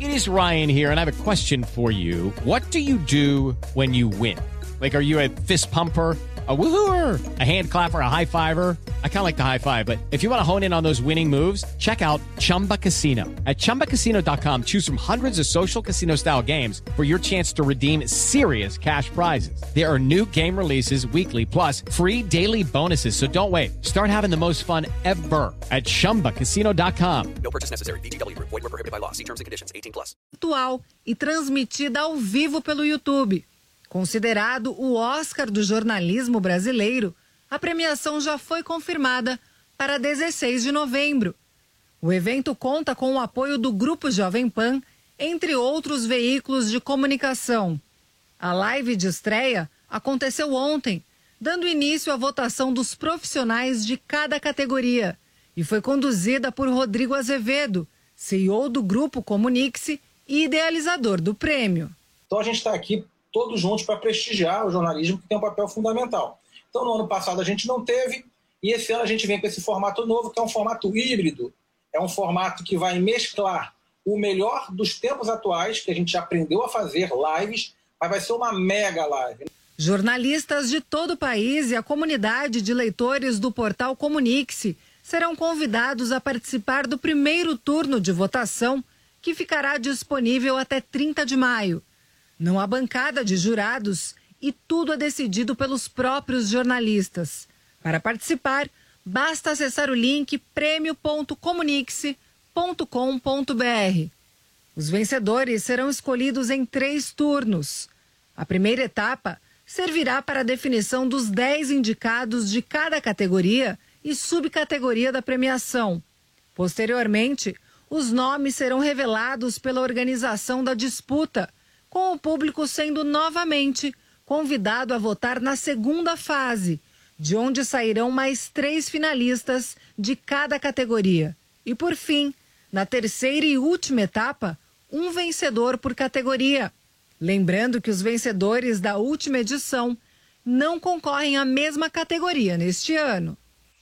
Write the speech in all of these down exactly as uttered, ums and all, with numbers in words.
It is Ryan here, and I have a question for you. What do you do when you win? Like, are you a fist pumper, a woohooer, a hand clapper, a high fiver? I kind of like the high five, but if you want to hone in on those winning moves, check out Chumba Casino. At chumba casino dot com, choose from hundreds of social casino style games for your chance to redeem serious cash prizes. There are new game releases weekly, plus free daily bonuses. So don't wait. Start having the most fun ever at chumba casino dot com. No purchase necessary. V G W Group. Void where prohibited by law. See terms and conditions. eighteen plus. Atual e transmitida ao vivo pelo YouTube. Considerado o Oscar do jornalismo brasileiro, a premiação já foi confirmada para dezesseis de novembro. O evento conta com o apoio do Grupo Jovem Pan, entre outros veículos de comunicação. A live de estreia aconteceu ontem, dando início à votação dos profissionais de cada categoria, e foi conduzida por Rodrigo Azevedo, C E O do Grupo Comunique-se e idealizador do prêmio. Então a gente está aqui todos juntos para prestigiar o jornalismo, que tem um papel fundamental. Então, no ano passado a gente não teve, e esse ano a gente vem com esse formato novo, que é um formato híbrido. É um formato que vai mesclar o melhor dos tempos atuais, que a gente já aprendeu a fazer lives, mas vai ser uma mega live. Jornalistas de todo o país e a comunidade de leitores do portal Comunique-se serão convidados a participar do primeiro turno de votação, que ficará disponível até trinta de maio. Não há bancada de jurados e tudo é decidido pelos próprios jornalistas. Para participar, basta acessar o link prêmio ponto comunique-se ponto com ponto br. Os vencedores serão escolhidos em três turnos. A primeira etapa servirá para a definição dos dez indicados de cada categoria e subcategoria da premiação. Posteriormente, os nomes serão revelados pela organização da disputa, com o público sendo novamente convidado a votar na segunda fase, de onde sairão mais três finalistas de cada categoria. E, por fim, na terceira e última etapa, um vencedor por categoria. Lembrando que os vencedores da última edição não concorrem à mesma categoria neste ano.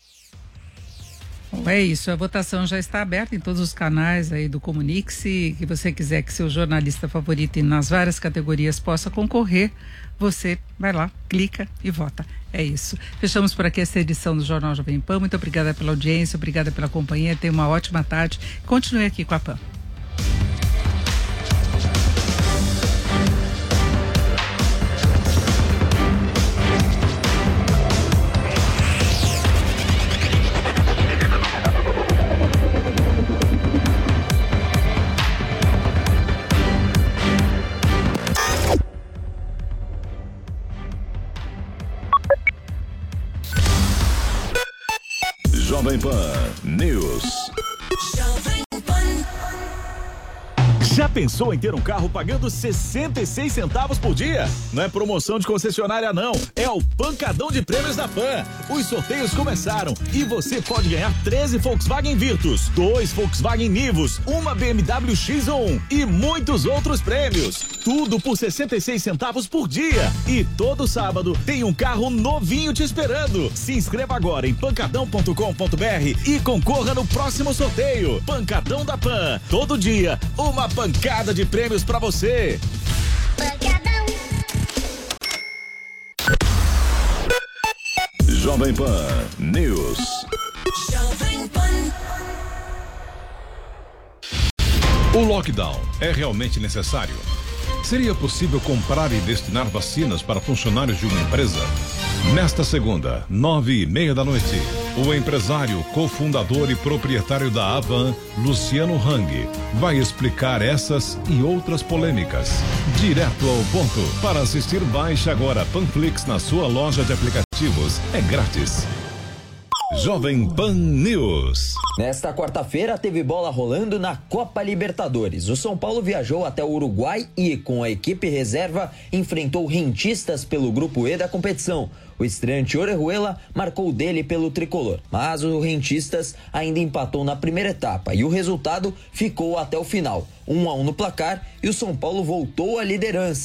Bom, é isso, a votação já está aberta em todos os canais aí do Comunique-se, que você quiser que seu jornalista favorito nas várias categorias possa concorrer, você vai lá, clica e vota. É isso. Fechamos por aqui essa edição do Jornal Jovem Pan. Muito obrigada pela audiência, obrigada pela companhia, tenha uma ótima tarde. Continue aqui com a Pan. Jovem Pan News. Já pensou em ter um carro pagando sessenta e seis centavos por dia? Não é promoção de concessionária não, é o Pancadão de Prêmios da Pan. Os sorteios começaram e você pode ganhar treze Volkswagen Virtus, dois Volkswagen Nivus, uma B M W X um e muitos outros prêmios. Tudo por sessenta e seis centavos por dia. E todo sábado tem um carro novinho te esperando. Se inscreva agora em pancadão ponto com ponto br e concorra no próximo sorteio. Pancadão da Pan. Todo dia, uma pancada de prêmios pra você. Pancadão. Jovem Pan News. Jovem Pan. O lockdown é realmente necessário? Seria possível comprar e destinar vacinas para funcionários de uma empresa? Nesta segunda, nove e meia da noite, o empresário, cofundador e proprietário da Avan, Luciano Hang, vai explicar essas e outras polêmicas. Direto ao ponto. Para assistir, baixe agora Panflix na sua loja de aplicativos. É grátis. Jovem Pan News. Nesta quarta-feira teve bola rolando na Copa Libertadores. O São Paulo viajou até o Uruguai e, com a equipe reserva, enfrentou Rentistas pelo Grupo E da competição. O estreante Orejuela marcou o dele pelo tricolor, mas o Rentistas ainda empatou na primeira etapa e o resultado ficou até o final. um a um no placar e o São Paulo voltou à liderança.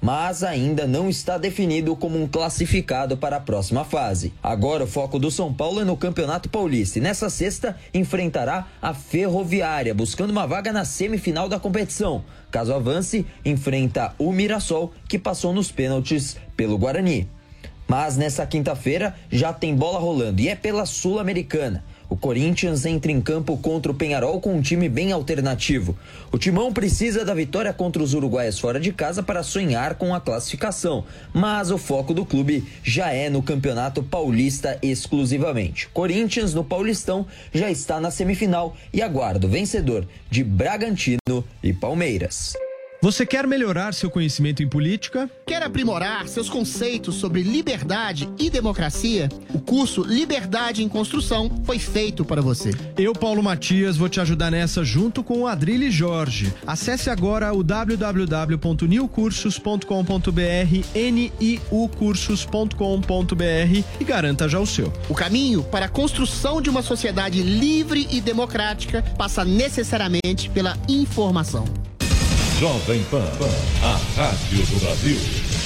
mas ainda não está definido como um classificado para a próxima fase. Agora o foco do São Paulo é no Campeonato Paulista e nessa sexta enfrentará a Ferroviária, buscando uma vaga na semifinal da competição. Caso avance, enfrenta o Mirassol, que passou nos pênaltis pelo Guarani. Mas nessa quinta-feira já tem bola rolando e é pela Sul-Americana. O Corinthians entra em campo contra o Peñarol com um time bem alternativo. O Timão precisa da vitória contra os uruguaios fora de casa para sonhar com a classificação, mas o foco do clube já é no Campeonato Paulista exclusivamente. Corinthians, no Paulistão, já está na semifinal e aguarda o vencedor de Bragantino e Palmeiras. Você quer melhorar seu conhecimento em política? Quer aprimorar seus conceitos sobre liberdade e democracia? O curso Liberdade em Construção foi feito para você. Eu, Paulo Matias, vou te ajudar nessa junto com o Adrilho Jorge. Acesse agora o w w w ponto new cursos ponto com ponto b r, n i u cursos ponto com ponto b r e garanta já o seu. O caminho para a construção de uma sociedade livre e democrática passa necessariamente pela informação. Jovem Pan, a rádio do Brasil.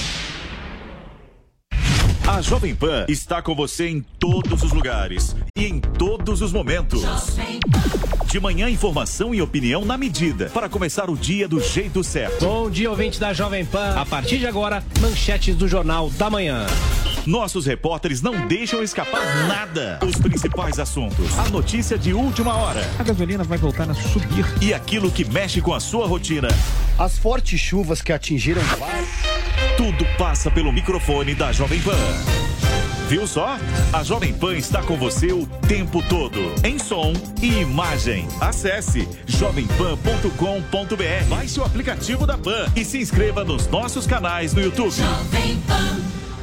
A Jovem Pan está com você em todos os lugares e em todos os momentos. De manhã, informação e opinião na medida, para começar o dia do jeito certo. Bom dia, ouvinte da Jovem Pan. A partir de agora, manchetes do Jornal da Manhã. Nossos repórteres não deixam escapar nada. Os principais assuntos, a notícia de última hora. A gasolina vai voltar a subir. E aquilo que mexe com a sua rotina. As fortes chuvas que atingiram... Tudo passa pelo microfone da Jovem Pan. Viu só? A Jovem Pan está com você o tempo todo, em som e imagem. Acesse jovem pan ponto com ponto b r, baixe o aplicativo da Pan e se inscreva nos nossos canais no YouTube. Jovem Pan.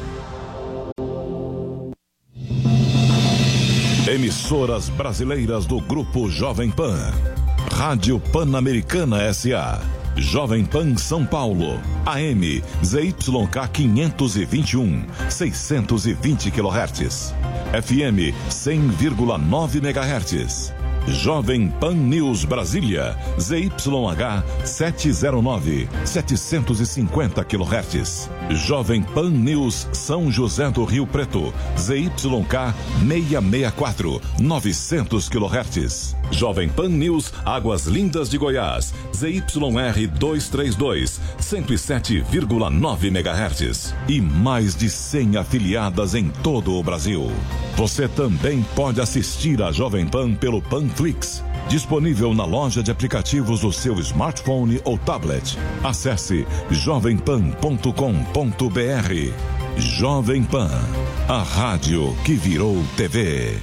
Emissoras brasileiras do Grupo Jovem Pan. Rádio Pan-Americana S A Jovem Pan São Paulo, A M Z Y K quinhentos e vinte e um, seiscentos e vinte quilohertz, F M cem vírgula nove megahertz. Jovem Pan News Brasília, Z Y H setecentos e nove, setecentos e cinquenta quilohertz. Jovem Pan News São José do Rio Preto, Z Y K seiscentos e sessenta e quatro, novecentos quilohertz. Jovem Pan News Águas Lindas de Goiás, Z Y R duzentos e trinta e dois, cento e sete vírgula nove megahertz. E mais de cem afiliadas em todo o Brasil. Você também pode assistir a Jovem Pan pelo Panflix, disponível na loja de aplicativos do seu smartphone ou tablet. Acesse jovem pan ponto com ponto b r. Jovem Pan, a rádio que virou T V.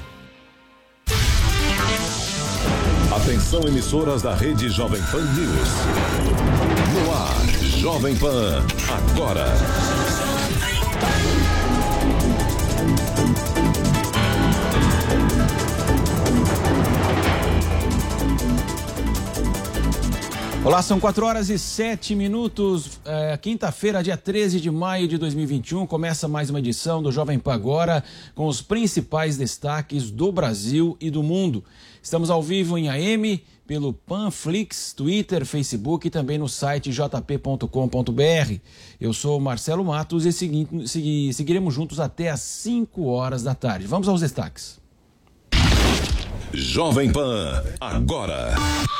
Atenção, emissoras da rede Jovem Pan News. No ar, Jovem Pan, agora. Olá, são quatro horas e sete minutos. É, quinta-feira, dia treze de maio de dois mil e vinte e um, começa mais uma edição do Jovem Pan Agora, com os principais destaques do Brasil e do mundo. Estamos ao vivo em A M, pelo Panflix, Twitter, Facebook e também no site j p ponto com ponto b r. Eu sou Marcelo Matos e segui, segui, seguiremos juntos até às cinco horas da tarde. Vamos aos destaques. Jovem Pan Agora.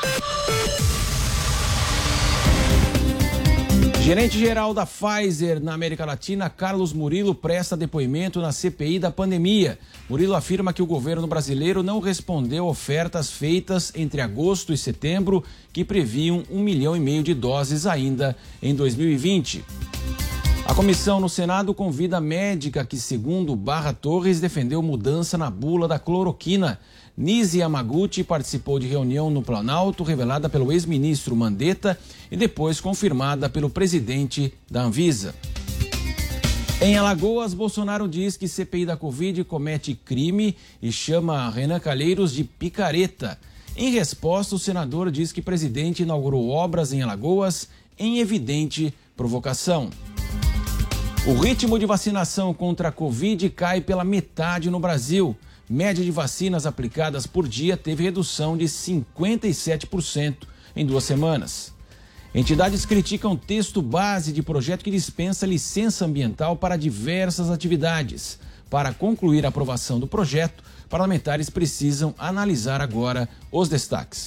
Gerente-geral da Pfizer na América Latina, Carlos Murilo, presta depoimento na C P I da pandemia. Murilo afirma que o governo brasileiro não respondeu ofertas feitas entre agosto e setembro que previam um milhão e meio de doses ainda em dois mil e vinte. A comissão no Senado convida a médica que, segundo Barra Torres, defendeu mudança na bula da cloroquina. Nise Yamaguchi participou de reunião no Planalto revelada pelo ex-ministro Mandetta e depois confirmada pelo presidente da Anvisa. Em Alagoas, Bolsonaro diz que C P I da Covid comete crime e chama Renan Calheiros de picareta. Em resposta, o senador diz que o presidente inaugurou obras em Alagoas em evidente provocação. O ritmo de vacinação contra a Covid cai pela metade no Brasil. Média de vacinas aplicadas por dia teve redução de cinquenta e sete por cento em duas semanas. Entidades criticam texto base de projeto que dispensa licença ambiental para diversas atividades. Para concluir a aprovação do projeto, parlamentares precisam analisar agora os destaques.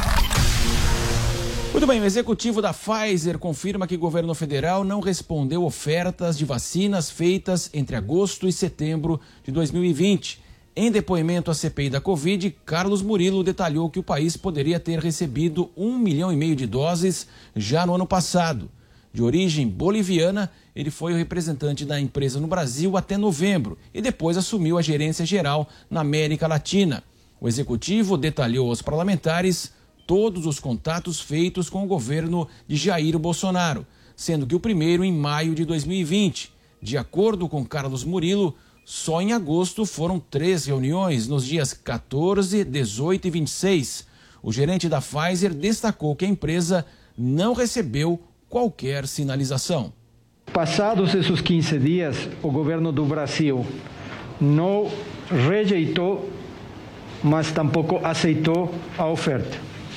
Muito bem, o executivo da Pfizer confirma que o governo federal não respondeu ofertas de vacinas feitas entre agosto e setembro de dois mil e vinte. Em depoimento à C P I da Covid, Carlos Murilo detalhou que o país poderia ter recebido um milhão e meio de doses já no ano passado. De origem boliviana, ele foi o representante da empresa no Brasil até novembro e depois assumiu a gerência geral na América Latina. O executivo detalhou aos parlamentares todos os contatos feitos com o governo de Jair Bolsonaro, sendo que o primeiro em maio de dois mil e vinte. De acordo com Carlos Murilo, só em agosto foram três reuniões, nos dias quatorze, dezoito e vinte e seis. O gerente da Pfizer destacou que a empresa não recebeu qualquer sinalização. Passados esses quinze dias, o governo do Brasil não rejeitou, mas tampouco aceitou a oferta.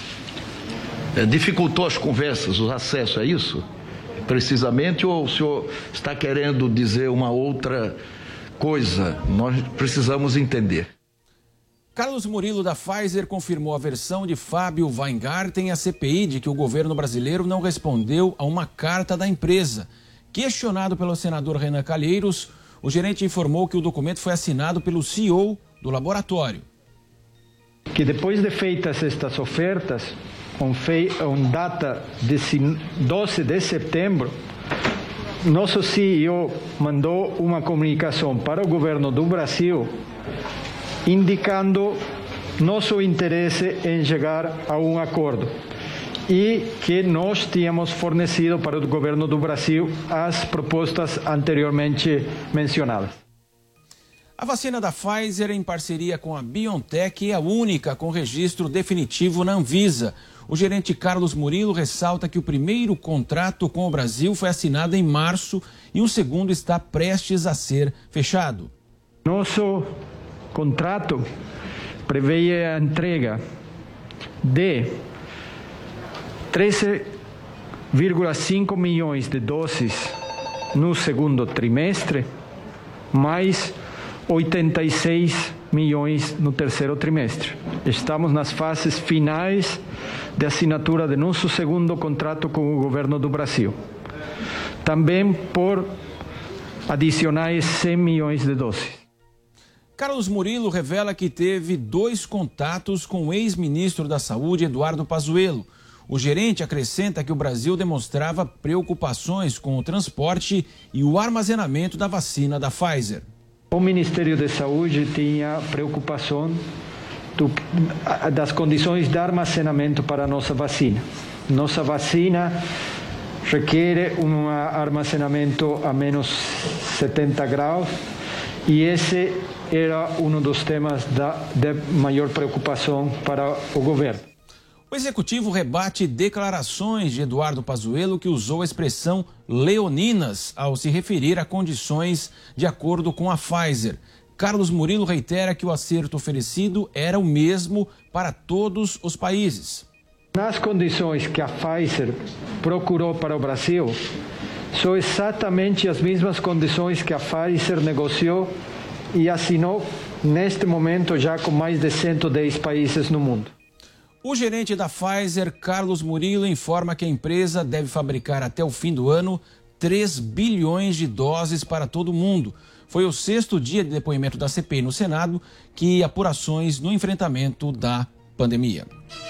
Dificultou as conversas, o acesso, é isso? Precisamente, ou o senhor está querendo dizer uma outra coisa? Nós precisamos entender. Carlos Murilo da Pfizer confirmou a versão de Fábio Weingarten à C P I de que o governo brasileiro não respondeu a uma carta da empresa. Questionado pelo senador Renan Calheiros, o gerente informou que o documento foi assinado pelo C E O do laboratório. Que depois de feitas estas ofertas, com data de doze de setembro, nosso C E O mandou uma comunicação para o governo do Brasil indicando nosso interesse em chegar a um acordo e que nós tínhamos fornecido para o governo do Brasil as propostas anteriormente mencionadas. A vacina da Pfizer, em parceria com a BioNTech, é a única com registro definitivo na Anvisa. O gerente Carlos Murilo ressalta que o primeiro contrato com o Brasil foi assinado em março e um segundo está prestes a ser fechado. Nosso contrato prevê a entrega de treze vírgula cinco milhões de doses no segundo trimestre, mais oitenta e seis milhões no terceiro trimestre. Estamos nas fases finais de assinatura de nosso segundo contrato com o governo do Brasil. Também por adicionais cem milhões de doses. Carlos Murilo revela que teve dois contatos com o ex-ministro da Saúde, Eduardo Pazuello. O gerente acrescenta que o Brasil demonstrava preocupações com o transporte e o armazenamento da vacina da Pfizer. O Ministério da Saúde tinha preocupação do, das condições de armazenamento para a nossa vacina. Nossa vacina requer um armazenamento a menos setenta graus e esse era um dos temas da, de maior preocupação para o governo. O executivo rebate declarações de Eduardo Pazuello, que usou a expressão leoninas ao se referir a condições de acordo com a Pfizer. Carlos Murilo reitera que o acerto oferecido era o mesmo para todos os países. Nas condições que a Pfizer procurou para o Brasil, são exatamente as mesmas condições que a Pfizer negociou e assinou neste momento já com mais de cento e dez países no mundo. O gerente da Pfizer, Carlos Murilo, informa que a empresa deve fabricar até o fim do ano três bilhões de doses para todo o mundo. Foi o sexto dia de depoimento da C P I no Senado, que apurações no enfrentamento da pandemia.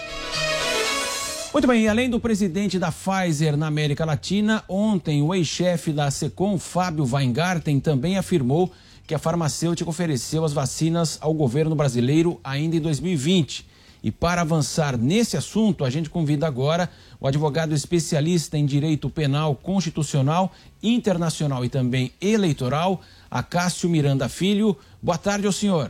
Muito bem, além do presidente da Pfizer na América Latina, ontem o ex-chefe da SECOM, Fábio Weingarten, também afirmou que a farmacêutica ofereceu as vacinas ao governo brasileiro ainda em dois mil e vinte. E para avançar nesse assunto, a gente convida agora o advogado especialista em direito penal constitucional, internacional e também eleitoral, Acácio Miranda Filho. Boa tarde ao senhor.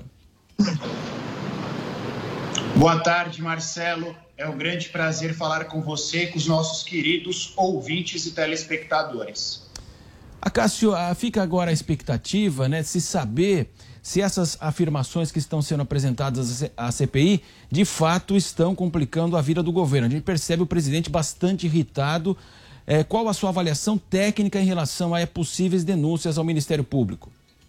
Boa tarde, Marcelo. É um grande prazer falar com você e com os nossos queridos ouvintes e telespectadores. Acácio, fica agora a expectativa, né, de se saber se essas afirmações que estão sendo apresentadas à C P I, de fato estão complicando a vida do governo. A gente percebe o presidente bastante irritado. É, qual a sua avaliação técnica em relação a possíveis denúncias ao Ministério Público?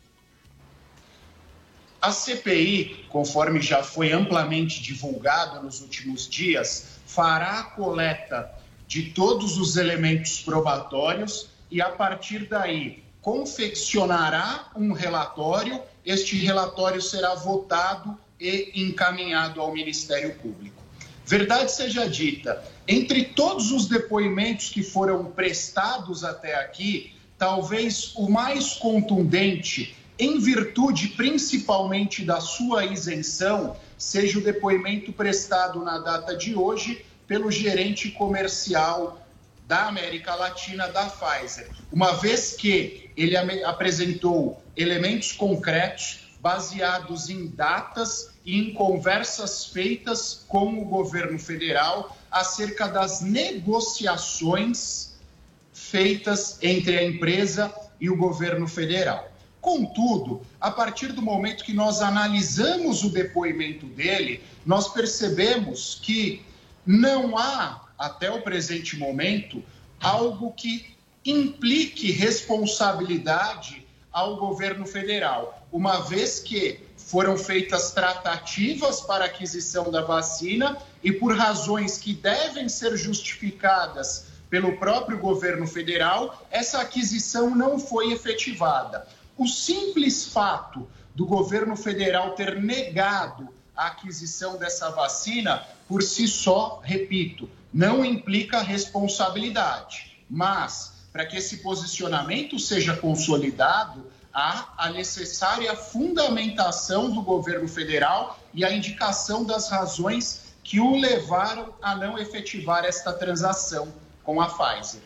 A C P I, conforme já foi amplamente divulgado nos últimos dias, fará a coleta de todos os elementos probatórios e, a partir daí, confeccionará um relatório. Este relatório será votado e encaminhado ao Ministério Público. Verdade seja dita, entre todos os depoimentos que foram prestados até aqui, talvez o mais contundente, em virtude principalmente da sua isenção, seja o depoimento prestado na data de hoje pelo gerente comercial da América Latina da Pfizer, uma vez que ele apresentou elementos concretos baseados em datas e em conversas feitas com o governo federal acerca das negociações feitas entre a empresa e o governo federal. Contudo, a partir do momento que nós analisamos o depoimento dele, nós percebemos que não há, até o presente momento, algo que implique responsabilidade ao governo federal, uma vez que foram feitas tratativas para a aquisição da vacina e, por razões que devem ser justificadas pelo próprio governo federal, essa aquisição não foi efetivada. O simples fato do governo federal ter negado a aquisição dessa vacina, por si só, repito, não implica responsabilidade. Mas, para que esse posicionamento seja consolidado, há a necessária fundamentação do governo federal e a indicação das razões que o levaram a não efetivar esta transação com a Pfizer.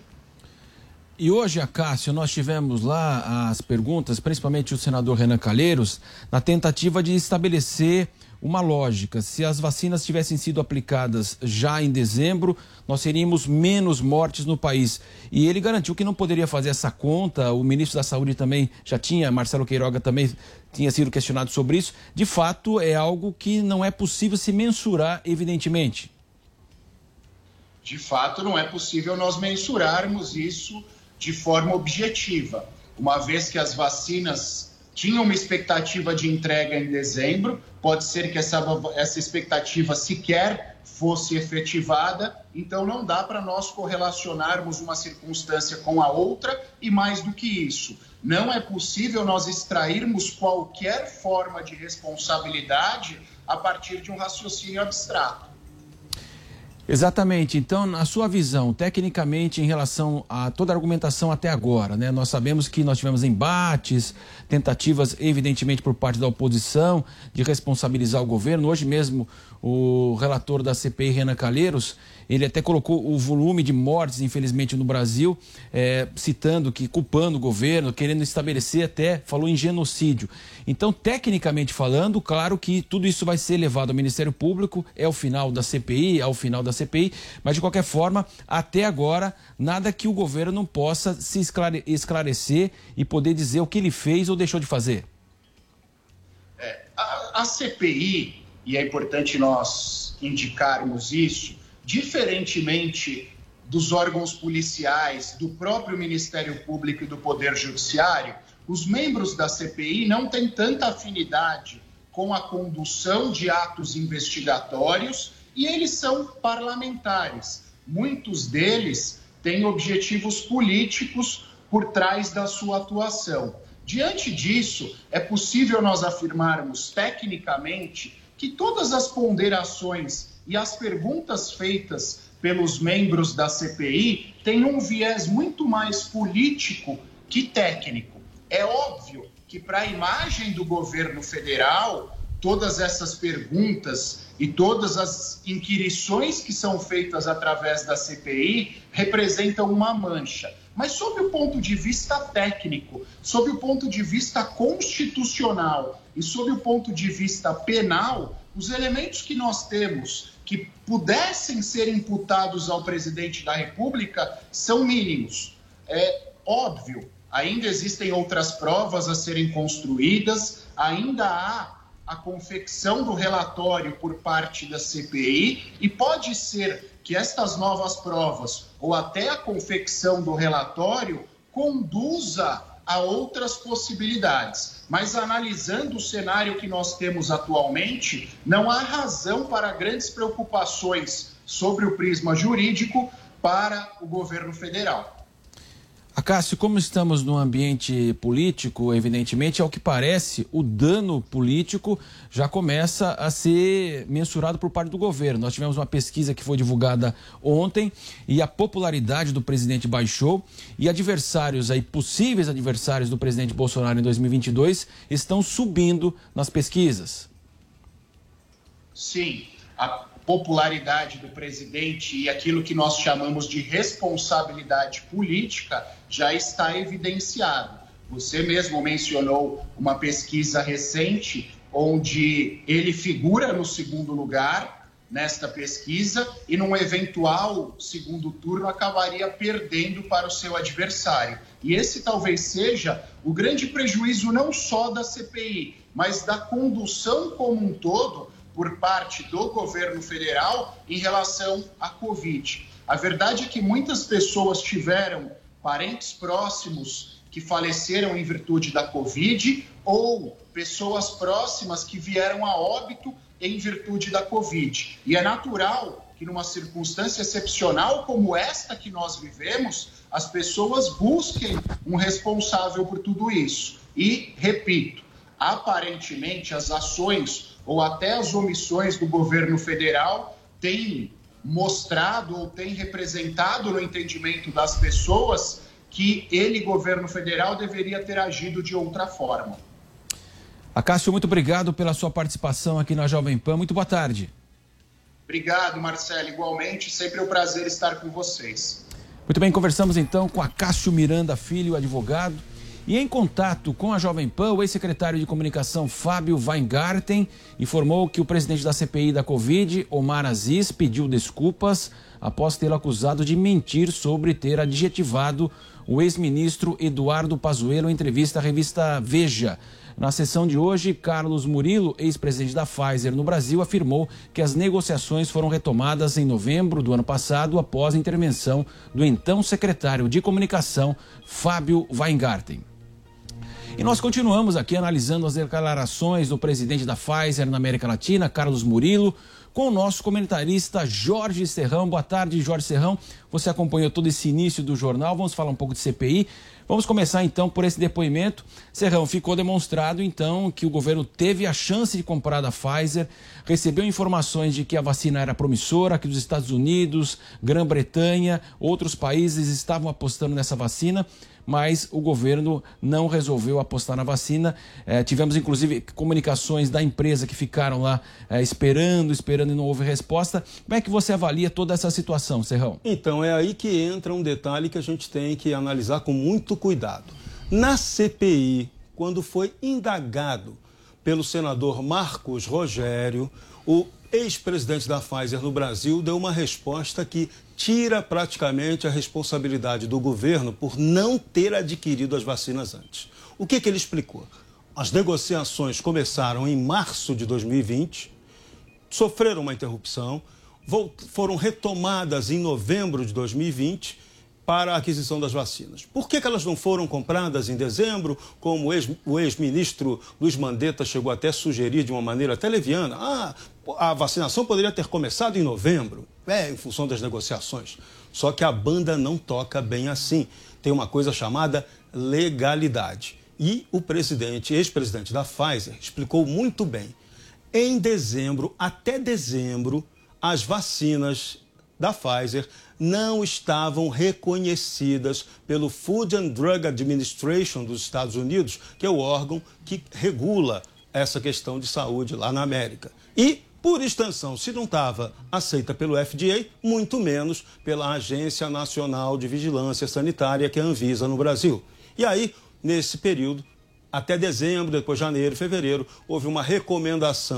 E hoje, Acácio, nós tivemos lá as perguntas, principalmente o senador Renan Calheiros, na tentativa de estabelecer uma lógica. Se as vacinas tivessem sido aplicadas já em dezembro, nós teríamos menos mortes no país. E ele garantiu que não poderia fazer essa conta. O ministro da Saúde também já tinha, Marcelo Queiroga também tinha sido questionado sobre isso. De fato, é algo que não é possível se mensurar, evidentemente. De fato, não é possível nós mensurarmos isso de forma objetiva, uma vez que as vacinas tinham uma expectativa de entrega em dezembro, pode ser que essa, essa expectativa sequer fosse efetivada, então não dá para nós correlacionarmos uma circunstância com a outra, e mais do que isso, não é possível nós extrairmos qualquer forma de responsabilidade a partir de um raciocínio abstrato. Exatamente. Então, na sua visão, tecnicamente, em relação a toda a argumentação até agora, né? Nós sabemos que nós tivemos embates, tentativas, evidentemente, por parte da oposição de responsabilizar o governo. Hoje mesmo, o relator da C P I, Renan Calheiros, ele até colocou o volume de mortes, infelizmente, no Brasil, é, citando que, culpando o governo, querendo estabelecer até, falou em genocídio. Então, tecnicamente falando, claro que tudo isso vai ser levado ao Ministério Público, é o final da C P I, é o final da C P I, mas de qualquer forma, até agora, nada que o governo não possa se esclare- esclarecer e poder dizer o que ele fez ou deixou de fazer. É, a, a C P I, e é importante nós indicarmos isso, diferentemente dos órgãos policiais, do próprio Ministério Público e do Poder Judiciário, os membros da C P I não têm tanta afinidade com a condução de atos investigatórios e eles são parlamentares. Muitos deles têm objetivos políticos por trás da sua atuação. Diante disso, é possível nós afirmarmos tecnicamente que todas as ponderações e as perguntas feitas pelos membros da C P I têm um viés muito mais político que técnico. É óbvio que, para a imagem do governo federal, todas essas perguntas e todas as inquirições que são feitas através da C P I representam uma mancha. Mas, sob o ponto de vista técnico, sob o ponto de vista constitucional e sob o ponto de vista penal, os elementos que nós temos que pudessem ser imputados ao presidente da República são mínimos. É óbvio ainda existem outras provas a serem construídas, ainda há a confecção do relatório por parte da C P I e pode ser que estas novas provas ou até a confecção do relatório conduza a outras possibilidades. Mas analisando o cenário que nós temos atualmente, não há razão para grandes preocupações sobre o prisma jurídico para o governo federal. Acácio, como estamos no ambiente político, evidentemente, ao que parece, o dano político já começa a ser mensurado por parte do governo. Nós tivemos uma pesquisa que foi divulgada ontem e a popularidade do presidente baixou e adversários, aí, possíveis adversários do presidente Bolsonaro em dois mil e vinte e dois estão subindo nas pesquisas. Sim, a popularidade do presidente e aquilo que nós chamamos de responsabilidade política já está evidenciado. Você mesmo mencionou uma pesquisa recente onde ele figura no segundo lugar nesta pesquisa e num eventual segundo turno acabaria perdendo para o seu adversário. E esse talvez seja o grande prejuízo não só da C P I, mas da condução como um todo por parte do governo federal em relação à Covid. A verdade é que muitas pessoas tiveram parentes próximos que faleceram em virtude da Covid ou pessoas próximas que vieram a óbito em virtude da Covid. E é natural que numa circunstância excepcional como esta que nós vivemos, as pessoas busquem um responsável por tudo isso. E, repito, aparentemente as ações ou até as omissões do governo federal têm mostrado ou têm representado no entendimento das pessoas que ele, governo federal, deveria ter agido de outra forma. Acácio, muito obrigado pela sua participação aqui na Jovem Pan. Muito boa tarde. Obrigado, Marcelo. Igualmente, sempre um prazer estar com vocês. Muito bem, conversamos então com Acácio Miranda Filho, advogado. E em contato com a Jovem Pan, o ex-secretário de Comunicação Fábio Weingarten informou que o presidente da C P I da Covid, Omar Aziz, pediu desculpas após tê-lo acusado de mentir sobre ter adjetivado o ex-ministro Eduardo Pazuello em entrevista à revista Veja. Na sessão de hoje, Carlos Murilo, ex-presidente da Pfizer no Brasil, afirmou que as negociações foram retomadas em novembro do ano passado após a intervenção do então secretário de Comunicação, Fábio Weingarten. E nós continuamos aqui analisando as declarações do presidente da Pfizer na América Latina, Carlos Murilo, com o nosso comentarista Jorge Serrão. Boa tarde, Jorge Serrão. Você acompanhou todo esse início do jornal. Vamos falar um pouco de C P I. Vamos começar então por esse depoimento. Serrão, ficou demonstrado então que o governo teve a chance de comprar da Pfizer, recebeu informações de que a vacina era promissora, que os Estados Unidos, Grã-Bretanha, outros países estavam apostando nessa vacina, mas o governo não resolveu apostar na vacina. É, tivemos, inclusive, comunicações da empresa que ficaram lá é, esperando, esperando e não houve resposta. Como é que você avalia toda essa situação, Serrão? Então, é aí que entra um detalhe que a gente tem que analisar com muito cuidado. Na C P I, quando foi indagado pelo senador Marcos Rogério, o ex-presidente da Pfizer no Brasil deu uma resposta que tira praticamente a responsabilidade do governo por não ter adquirido as vacinas antes. O que que ele explicou? As negociações começaram em março de dois mil e vinte, sofreram uma interrupção, foram retomadas em novembro de dois mil e vinte para a aquisição das vacinas. Por que que elas não foram compradas em dezembro, como o, ex, o ex-ministro Luiz Mandetta chegou até a sugerir de uma maneira até leviana? Ah, a vacinação poderia ter começado em novembro, é, em função das negociações. Só que a banda não toca bem assim. Tem uma coisa chamada legalidade. E o presidente, ex-presidente da Pfizer, explicou muito bem. Em dezembro, até dezembro, as vacinas da Pfizer não estavam reconhecidas pelo Food and Drug Administration dos Estados Unidos, que é o órgão que regula essa questão de saúde lá na América. E, por extensão, se não estava aceita pelo F D A, muito menos pela Agência Nacional de Vigilância Sanitária, que é a Anvisa no Brasil. E aí, nesse período, até dezembro, depois janeiro, fevereiro, houve uma recomendação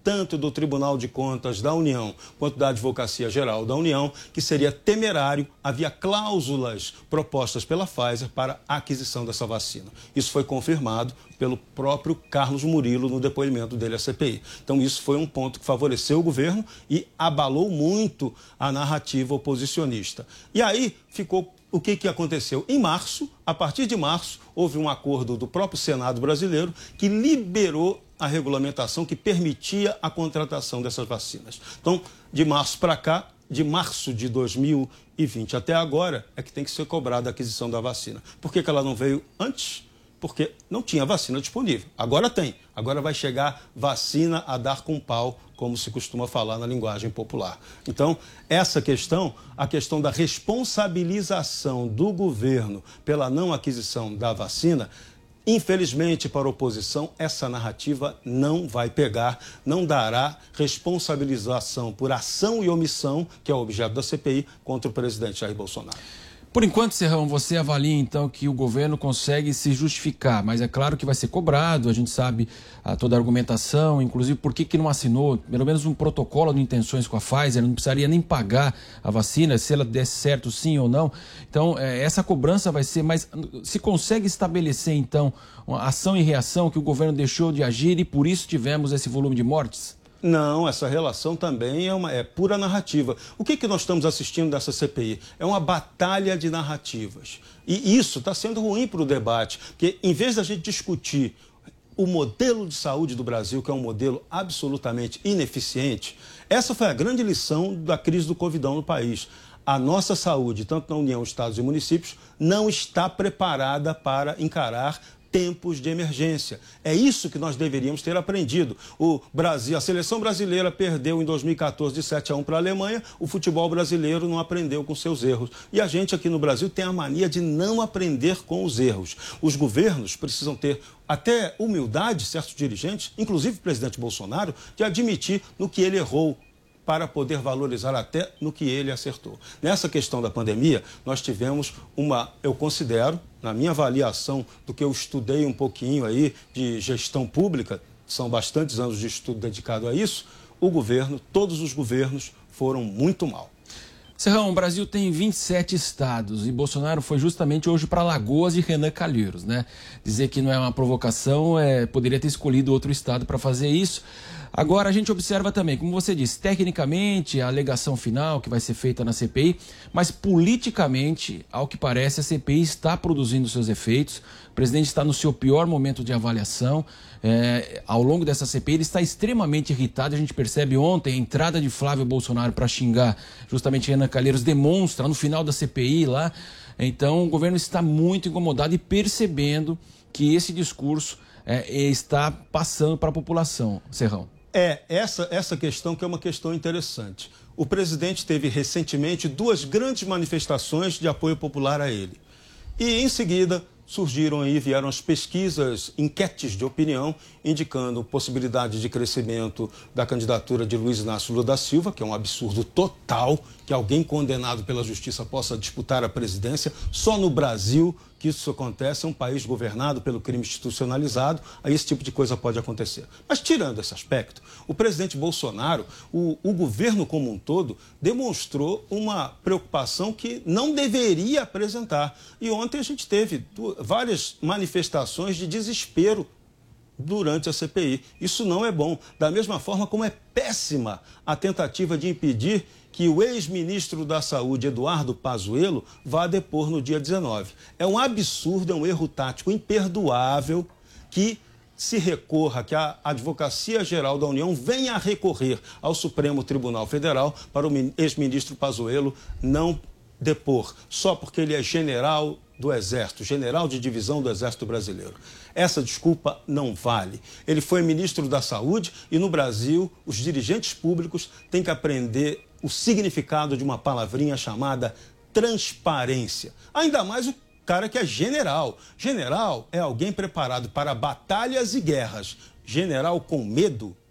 tanto do Tribunal de Contas da União quanto da Advocacia Geral da União, que seria temerário, havia cláusulas propostas pela Pfizer para a aquisição dessa vacina. Isso foi confirmado pelo próprio Carlos Murilo no depoimento dele à C P I. Então isso foi um ponto que favoreceu o governo e abalou muito a narrativa oposicionista. E aí ficou o que, que aconteceu? Em março, a partir de março, houve um acordo do próprio Senado brasileiro que liberou a regulamentação que permitia a contratação dessas vacinas. Então, de março para cá, de março de dois mil e vinte até agora, é que tem que ser cobrada a aquisição da vacina. Por que que ela não veio antes? Porque não tinha vacina disponível. Agora tem. Agora vai chegar vacina a dar com pau, como se costuma falar na linguagem popular. Então, essa questão, a questão da responsabilização do governo pela não aquisição da vacina, infelizmente, para a oposição, essa narrativa não vai pegar, não dará responsabilização por ação e omissão, que é o objeto da C P I, contra o presidente Jair Bolsonaro. Por enquanto, Serrão, você avalia então que o governo consegue se justificar, mas é claro que vai ser cobrado, a gente sabe a, toda a argumentação, inclusive por que que não assinou pelo menos um protocolo de intenções com a Pfizer, não precisaria nem pagar a vacina, se ela desse certo sim ou não. Então, é, essa cobrança vai ser, mas se consegue estabelecer então uma ação e reação que o governo deixou de agir e por isso tivemos esse volume de mortes? Não, essa relação também é, uma, é pura narrativa. O que, que nós estamos assistindo dessa C P I? É uma batalha de narrativas. E isso está sendo ruim para o debate, porque em vez da gente discutir o modelo de saúde do Brasil, que é um modelo absolutamente ineficiente, essa foi a grande lição da crise do Covidão no país. A nossa saúde, tanto na União, Estados e municípios, não está preparada para encarar tempos de emergência. É isso que nós deveríamos ter aprendido. O Brasil, a seleção brasileira perdeu em dois mil e quatorze de sete a um para a Alemanha, o futebol brasileiro não aprendeu com seus erros. E a gente aqui no Brasil tem a mania de não aprender com os erros. Os governos precisam ter até humildade, certos dirigentes, inclusive o presidente Bolsonaro, de admitir no que ele errou, para poder valorizar até no que ele acertou. Nessa questão da pandemia, nós tivemos uma, eu considero, na minha avaliação do que eu estudei um pouquinho aí de gestão pública, são bastantes anos de estudo dedicado a isso, o governo, todos os governos foram muito mal. Serrão, o Brasil tem vinte e sete estados e Bolsonaro foi justamente hoje para Alagoas e Renan Calheiros, né? Dizer que não é uma provocação, é, poderia ter escolhido outro estado para fazer isso. Agora a gente observa também, como você disse, tecnicamente a alegação final que vai ser feita na C P I, mas politicamente, ao que parece, a C P I está produzindo seus efeitos. O presidente está no seu pior momento de avaliação. É, ao longo dessa C P I ele está extremamente irritado. A gente percebe ontem a entrada de Flávio Bolsonaro para xingar justamente Renan Calheiros demonstra no final da C P I lá. Então o governo está muito incomodado e percebendo que esse discurso é, está passando para a população. Serrão. É, essa, essa questão que é uma questão interessante. O presidente teve recentemente duas grandes manifestações de apoio popular a ele. E, em seguida, surgiram aí, vieram as pesquisas, enquetes de opinião, indicando possibilidade de crescimento da candidatura de Luiz Inácio Lula da Silva, que é um absurdo total, que alguém condenado pela justiça possa disputar a presidência. Só no Brasil que isso acontece, é um país governado pelo crime institucionalizado, aí esse tipo de coisa pode acontecer. Mas tirando esse aspecto, o presidente Bolsonaro, o, o governo como um todo, demonstrou uma preocupação que não deveria apresentar. E ontem a gente teve várias manifestações de desespero durante a C P I. Isso não é bom. Da mesma forma como é péssima a tentativa de impedir que o ex-ministro da Saúde, Eduardo Pazuello, vá depor no dia dezenove. É um absurdo, é um erro tático imperdoável que se recorra, que a Advocacia Geral da União venha a recorrer ao Supremo Tribunal Federal para o ex-ministro Pazuello não depor, só porque ele é general do Exército, general de divisão do Exército Brasileiro. Essa desculpa não vale. Ele foi ministro da Saúde e no Brasil os dirigentes públicos têm que aprender o significado de uma palavrinha chamada transparência. Ainda mais o cara que é general. General é alguém preparado para batalhas e guerras. General com medo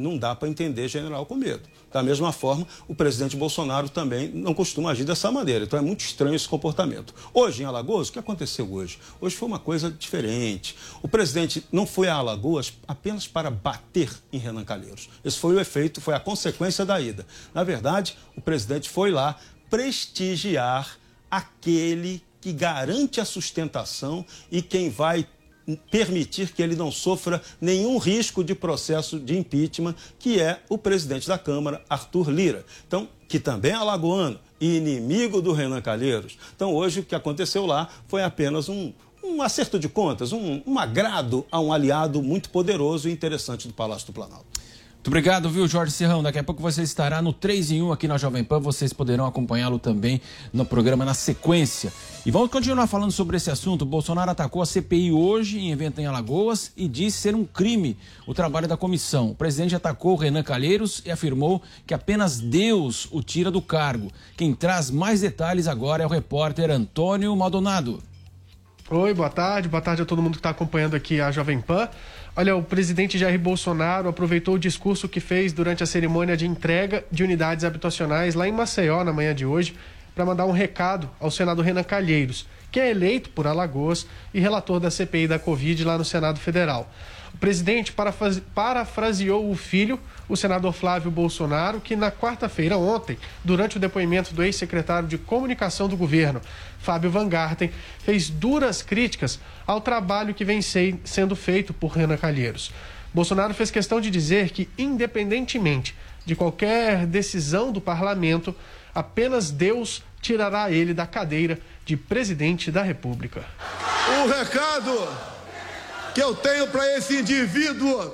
não dá para entender general com medo. Da mesma forma, o presidente Bolsonaro também não costuma agir dessa maneira. Então é muito estranho esse comportamento. Hoje, em Alagoas, o que aconteceu hoje? Hoje foi uma coisa diferente. O presidente não foi a Alagoas apenas para bater em Renan Calheiros. Esse foi o efeito, foi a consequência da ida. Na verdade, o presidente foi lá prestigiar aquele que garante a sustentação e quem vai permitir que ele não sofra nenhum risco de processo de impeachment, que é o presidente da Câmara, Arthur Lira. Então, que também é alagoano e inimigo do Renan Calheiros. Então, hoje, o que aconteceu lá foi apenas um, um acerto de contas, um, um agrado a um aliado muito poderoso e interessante do Palácio do Planalto. Muito obrigado, viu, Jorge Serrão? Daqui a pouco você estará no três em um aqui na Jovem Pan. Vocês poderão acompanhá-lo também no programa na sequência. E vamos continuar falando sobre esse assunto. Bolsonaro atacou a C P I hoje em evento em Alagoas e disse ser um crime o trabalho da comissão. O presidente atacou Renan Calheiros e afirmou que apenas Deus o tira do cargo. Quem traz mais detalhes agora é o repórter Antônio Maldonado. Oi, boa tarde. Boa tarde a todo mundo que está acompanhando aqui a Jovem Pan. Olha, o presidente Jair Bolsonaro aproveitou o discurso que fez durante a cerimônia de entrega de unidades habitacionais lá em Maceió, na manhã de hoje, para mandar um recado ao senador Renan Calheiros, que é eleito por Alagoas e relator da C P I da Covid lá no Senado Federal. O presidente parafraseou o filho, o senador Flávio Bolsonaro, que na quarta-feira, ontem, durante o depoimento do ex-secretário de Comunicação do governo, Fábio Van Garten, fez duras críticas ao trabalho que vem sendo feito por Renan Calheiros. Bolsonaro fez questão de dizer que, independentemente de qualquer decisão do parlamento, apenas Deus tirará ele da cadeira de presidente da República. O recado que eu tenho para esse indivíduo: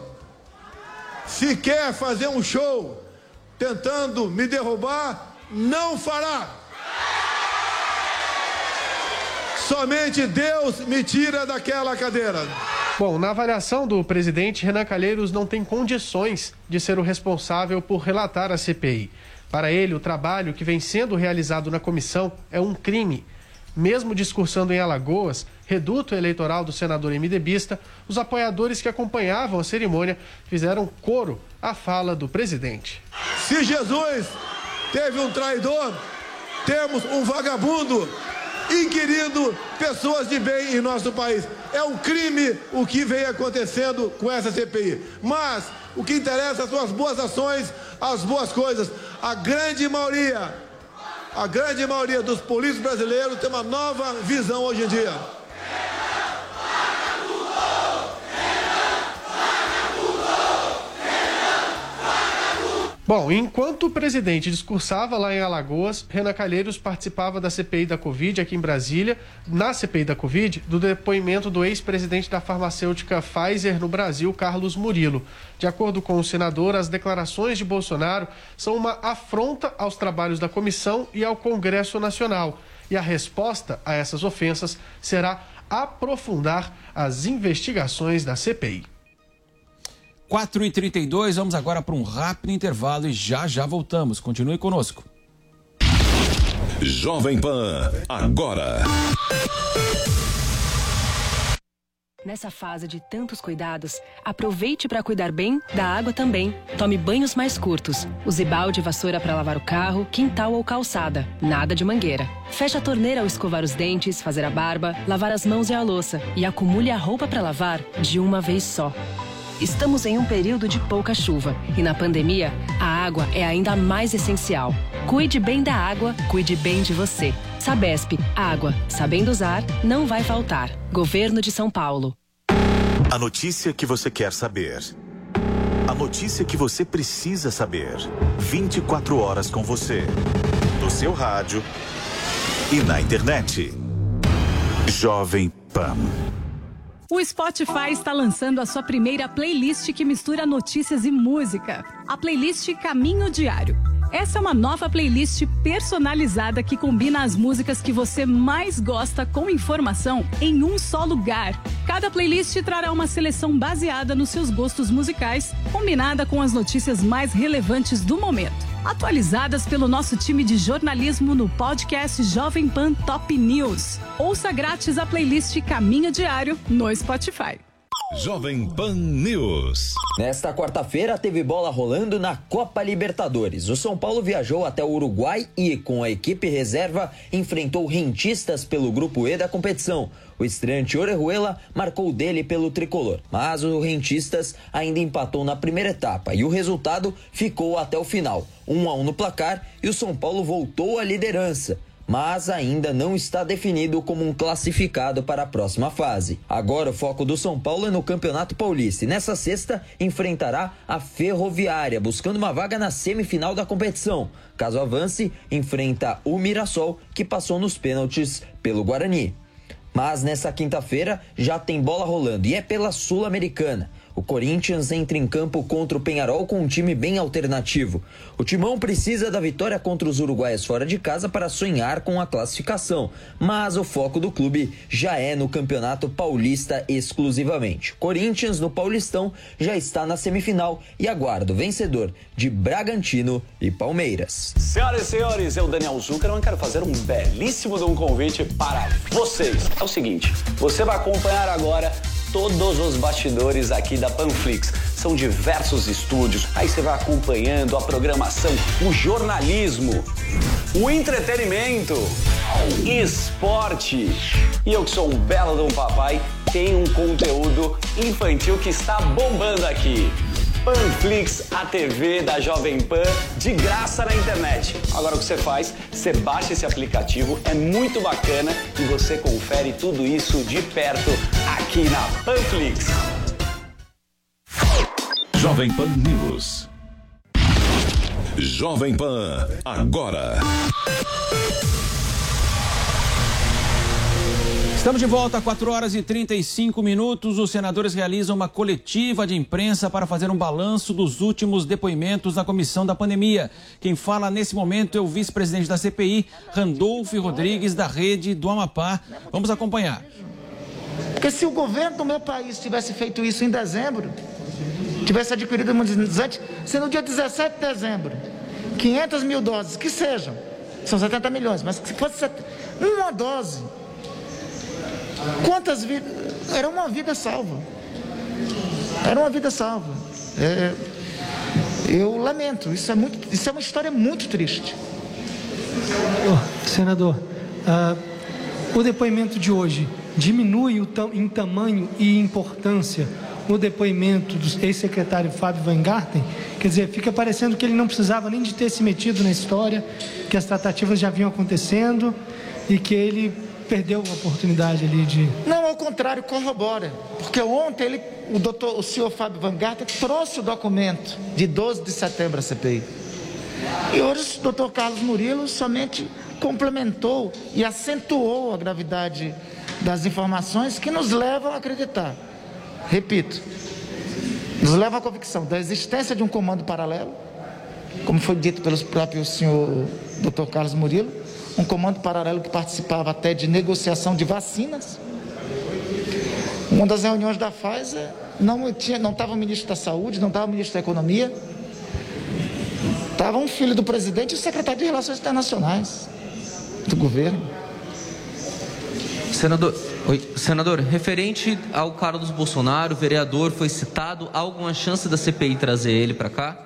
se quer fazer um show tentando me derrubar, não fará. Somente Deus me tira daquela cadeira. Bom, na avaliação do presidente, Renan Calheiros não tem condições de ser o responsável por relatar a C P I. Para ele, o trabalho que vem sendo realizado na comissão é um crime. Mesmo discursando em Alagoas, reduto eleitoral do senador MDBista, os apoiadores que acompanhavam a cerimônia fizeram coro à fala do presidente. Se Jesus teve um traidor, temos um vagabundo inquirindo pessoas de bem em nosso país. É um crime o que vem acontecendo com essa C P I. Mas o que interessa são as boas ações, as boas coisas. A grande maioria, a grande maioria dos políticos brasileiros tem uma nova visão hoje em dia. Bom, enquanto o presidente discursava lá em Alagoas, Renan Calheiros participava da C P I da Covid aqui em Brasília, na C P I da Covid, do depoimento do ex-presidente da farmacêutica Pfizer no Brasil, Carlos Murilo. De acordo com o senador, as declarações de Bolsonaro são uma afronta aos trabalhos da comissão e ao Congresso Nacional. E a resposta a essas ofensas será aprofundar as investigações da C P I. quatro e trinta e dois, vamos agora para um rápido intervalo e já já voltamos. Continue conosco. Jovem Pan, agora. Nessa fase de tantos cuidados, aproveite para cuidar bem da água também. Tome banhos mais curtos. Use balde e vassoura para lavar o carro, quintal ou calçada. Nada de mangueira. Feche a torneira ao escovar os dentes, fazer a barba, lavar as mãos e a louça. E acumule a roupa para lavar de uma vez só. Estamos em um período de pouca chuva e na pandemia, a água é ainda mais essencial. Cuide bem da água, cuide bem de você. Sabesp, água, sabendo usar, não vai faltar. Governo de São Paulo. A notícia que você quer saber. A notícia que você precisa saber. vinte e quatro horas com você. No seu rádio e na internet. Jovem Pan. O Spotify está lançando a sua primeira playlist que mistura notícias e música. A playlist Caminho Diário. Essa é uma nova playlist personalizada que combina as músicas que você mais gosta com informação em um só lugar. Cada playlist trará uma seleção baseada nos seus gostos musicais, combinada com as notícias mais relevantes do momento. Atualizadas pelo nosso time de jornalismo no podcast Jovem Pan Top News. Ouça grátis a playlist Caminho Diário no Spotify. Jovem Pan News. Nesta quarta-feira teve bola rolando na Copa Libertadores. O São Paulo viajou até o Uruguai e, com a equipe reserva, enfrentou Rentistas pelo Grupo E da competição. O estreante Orejuela marcou dele pelo tricolor, mas o Rentistas ainda empatou na primeira etapa e o resultado ficou até o final. um a um no placar e o São Paulo voltou à liderança, mas ainda não está definido como um classificado para a próxima fase. Agora o foco do São Paulo é no Campeonato Paulista e nessa sexta enfrentará a Ferroviária, buscando uma vaga na semifinal da competição. Caso avance, enfrenta o Mirassol, que passou nos pênaltis pelo Guarani. Mas nessa quinta-feira já tem bola rolando e é pela Sul-Americana. O Corinthians entra em campo contra o Peñarol com um time bem alternativo. O Timão precisa da vitória contra os uruguaios fora de casa para sonhar com a classificação, mas o foco do clube já é no Campeonato Paulista exclusivamente. Corinthians, no Paulistão, já está na semifinal e aguarda o vencedor de Bragantino e Palmeiras. Senhoras e senhores, eu, Daniel Zuckerman, quero fazer um belíssimo de um convite para vocês. É o seguinte, você vai acompanhar agora todos os bastidores aqui da Panflix. São diversos estúdios, aí você vai acompanhando a programação, o jornalismo, o entretenimento, esporte. E eu que sou um belo de um papai, tenho um conteúdo infantil que está bombando aqui. Panflix, a T V da Jovem Pan, de graça na internet. Agora o que você faz? Você baixa esse aplicativo, é muito bacana e você confere tudo isso de perto aqui na Panflix. Jovem Pan News. Jovem Pan, agora. Estamos de volta, quatro horas e trinta e cinco minutos. Os senadores realizam uma coletiva de imprensa para fazer um balanço dos últimos depoimentos na comissão da pandemia. Quem fala nesse momento é o vice-presidente da C P I, Randolfo Rodrigues, da Rede do Amapá. Vamos acompanhar. Porque se o governo do meu país tivesse feito isso em dezembro, tivesse adquirido imunizante, se no dia dezessete de dezembro, quinhentas mil doses, que sejam, são setenta milhões, mas se fosse uma dose, quantas vidas? Era uma vida salva. Era uma vida salva. É, eu lamento. Isso é, muito, isso é uma história muito triste. Oh, senador, uh, o depoimento de hoje diminui o tam, em tamanho e importância o depoimento do ex-secretário Fábio Weingarten? Quer dizer, fica parecendo que ele não precisava nem de ter se metido na história, que as tratativas já vinham acontecendo e que ele perdeu a oportunidade ali de... Não, ao contrário, corrobora. Porque ontem ele, o, doutor, o senhor Fábio Weingarten trouxe o documento de doze de setembro à C P I. E hoje o doutor Carlos Murilo somente complementou e acentuou a gravidade das informações que nos levam a acreditar. Repito, nos levam à convicção da existência de um comando paralelo, como foi dito pelo próprio senhor doutor Carlos Murilo, um comando paralelo que participava até de negociação de vacinas. Uma das reuniões da Pfizer não tinha, não estava o ministro da Saúde, não estava o ministro da Economia, estava um filho do presidente e o secretário de Relações Internacionais do governo. Senador, oi, senador, referente ao Carlos Bolsonaro, o vereador foi citado, há alguma chance da C P I trazer ele para cá?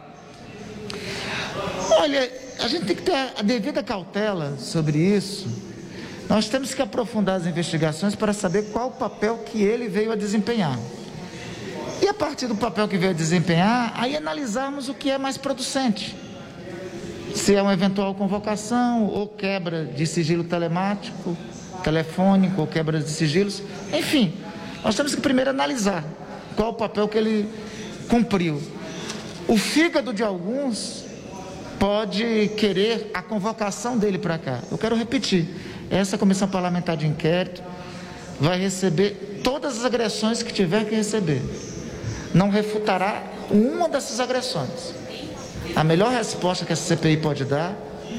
Olha, a gente tem que ter a devida cautela sobre isso. Nós temos que aprofundar as investigações para saber qual o papel que ele veio a desempenhar. E a partir do papel que veio a desempenhar, aí analisarmos o que é mais producente. Se é uma eventual convocação ou quebra de sigilo telemático, telefônico ou quebra de sigilos. Enfim, nós temos que primeiro analisar qual o papel que ele cumpriu. O fígado de alguns pode querer a convocação dele para cá. Eu quero repetir, essa comissão parlamentar de inquérito vai receber todas as agressões que tiver que receber. Não refutará uma dessas agressões. A melhor resposta que a C P I pode dar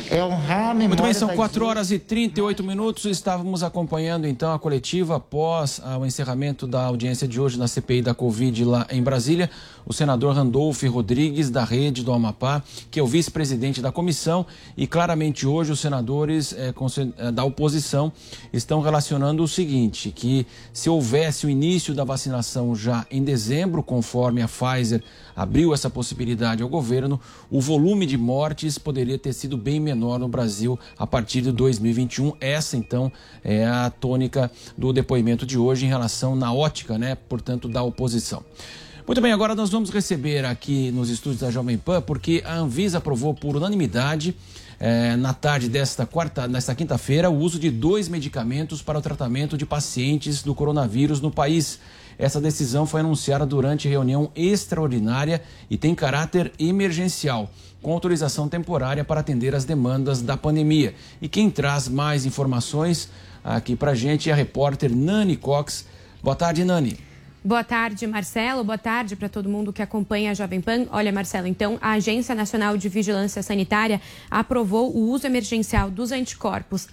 é honrar a memória. Muito bem, são das quatro horas e trinta e oito minutos. Estávamos acompanhando então a coletiva após ah, o encerramento da audiência de hoje na C P I da Covid lá em Brasília. O senador Randolfo Rodrigues, da Rede do Amapá, que é o vice-presidente da comissão, e claramente hoje os senadores eh, da oposição estão relacionando o seguinte, que se houvesse o início da vacinação já em dezembro, conforme a Pfizer abriu essa possibilidade ao governo, o volume de mortes poderia ter sido bem menor no Brasil a partir de dois mil e vinte e um. Essa, então, é a tônica do depoimento de hoje em relação na ótica, né, portanto, da oposição. Muito bem, agora nós vamos receber aqui nos estúdios da Jovem Pan, porque a Anvisa aprovou por unanimidade, eh, na tarde desta quarta, nesta quinta-feira, o uso de dois medicamentos para o tratamento de pacientes do coronavírus no país. Essa decisão foi anunciada durante reunião extraordinária e tem caráter emergencial, com autorização temporária para atender às demandas da pandemia. E quem traz mais informações aqui para a gente é a repórter Nani Cox. Boa tarde, Nani. Boa tarde, Marcelo. Boa tarde para todo mundo que acompanha a Jovem Pan. Olha, Marcelo, então a Agência Nacional de Vigilância Sanitária aprovou o uso emergencial dos anticorpos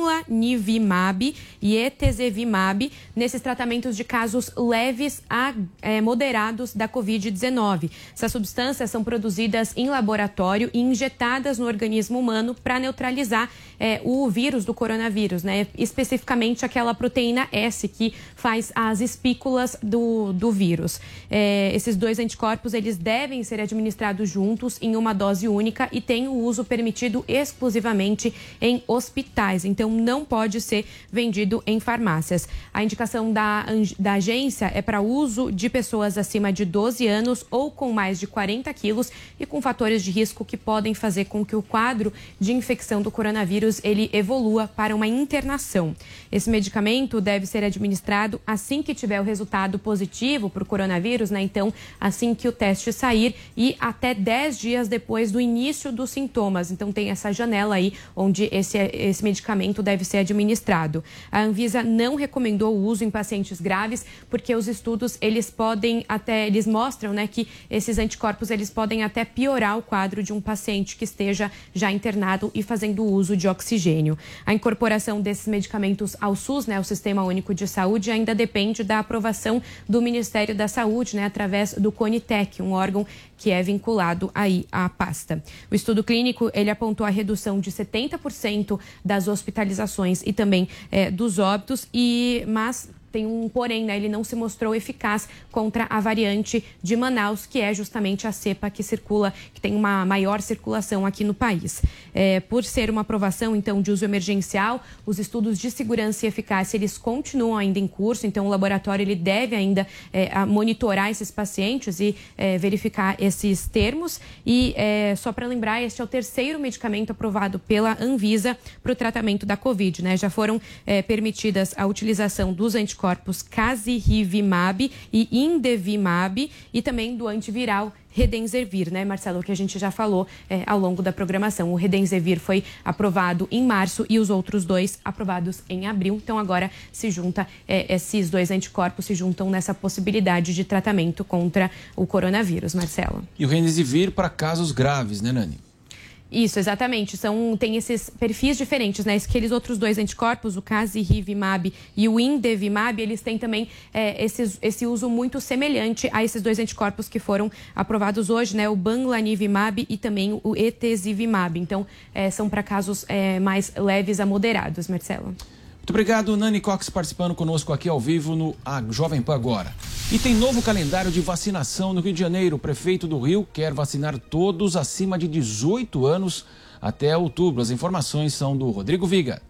Bamlanivimab e Etesevimab nesses tratamentos de casos leves a é, moderados da covid dezenove. Essas substâncias são produzidas em laboratório e injetadas no organismo humano para neutralizar é, o vírus do coronavírus, né? Especificamente aquela proteína S que faz as espículas do Do, do vírus. É, esses dois anticorpos, eles devem ser administrados juntos em uma dose única e têm o uso permitido exclusivamente em hospitais, então não pode ser vendido em farmácias. A indicação da, da agência é para uso de pessoas acima de doze anos ou com mais de quarenta quilos e com fatores de risco que podem fazer com que o quadro de infecção do coronavírus ele evolua para uma internação. Esse medicamento deve ser administrado assim que tiver o resultado positivo para o coronavírus, né? Então, assim que o teste sair e até dez dias depois do início dos sintomas. Então, tem essa janela aí onde esse, esse medicamento deve ser administrado. A Anvisa não recomendou o uso em pacientes graves, porque os estudos, eles podem até, eles mostram, né, que esses anticorpos, eles podem até piorar o quadro de um paciente que esteja já internado e fazendo uso de oxigênio. A incorporação desses medicamentos ao SUS, né, o Sistema Único de Saúde, ainda depende da aprovação do Ministério da Saúde, né, através do CONITEC, um órgão que é vinculado aí à pasta. O estudo clínico, ele apontou a redução de setenta por cento das hospitalizações e também é, dos óbitos, e, mas tem um porém, né? Ele não se mostrou eficaz contra a variante de Manaus, que é justamente a cepa que circula, que tem uma maior circulação aqui no país. É, por ser uma aprovação, então, de uso emergencial, os estudos de segurança e eficácia, eles continuam ainda em curso, então o laboratório ele deve ainda é, monitorar esses pacientes e é, verificar esses termos. E é, só para lembrar, este é o terceiro medicamento aprovado pela Anvisa para o tratamento da Covid, né? Já foram é, permitidas a utilização dos anticorpos corpos Casirivimab e Indevimab e também do antiviral Redenzevir, né, Marcelo, que a gente já falou é, ao longo da programação. O Redenzevir foi aprovado em março e os outros dois aprovados em abril. Então agora se junta, é, esses dois anticorpos se juntam nessa possibilidade de tratamento contra o coronavírus, Marcelo. E o Redenzevir para casos graves, né, Nani? Isso, exatamente. São, tem esses perfis diferentes, né? Aqueles outros dois anticorpos, o Casirivimab e o Indevimab, eles têm também é, esses, esse uso muito semelhante a esses dois anticorpos que foram aprovados hoje, né? O Bamlanivimab e também o Etesevimab. Então, é, são para casos é, mais leves a moderados, Marcelo. Muito obrigado, Nani Cox, participando conosco aqui ao vivo no a Jovem Pan Agora. E tem novo calendário de vacinação no Rio de Janeiro. O prefeito do Rio quer vacinar todos acima de dezoito anos até outubro. As informações são do Rodrigo Viga.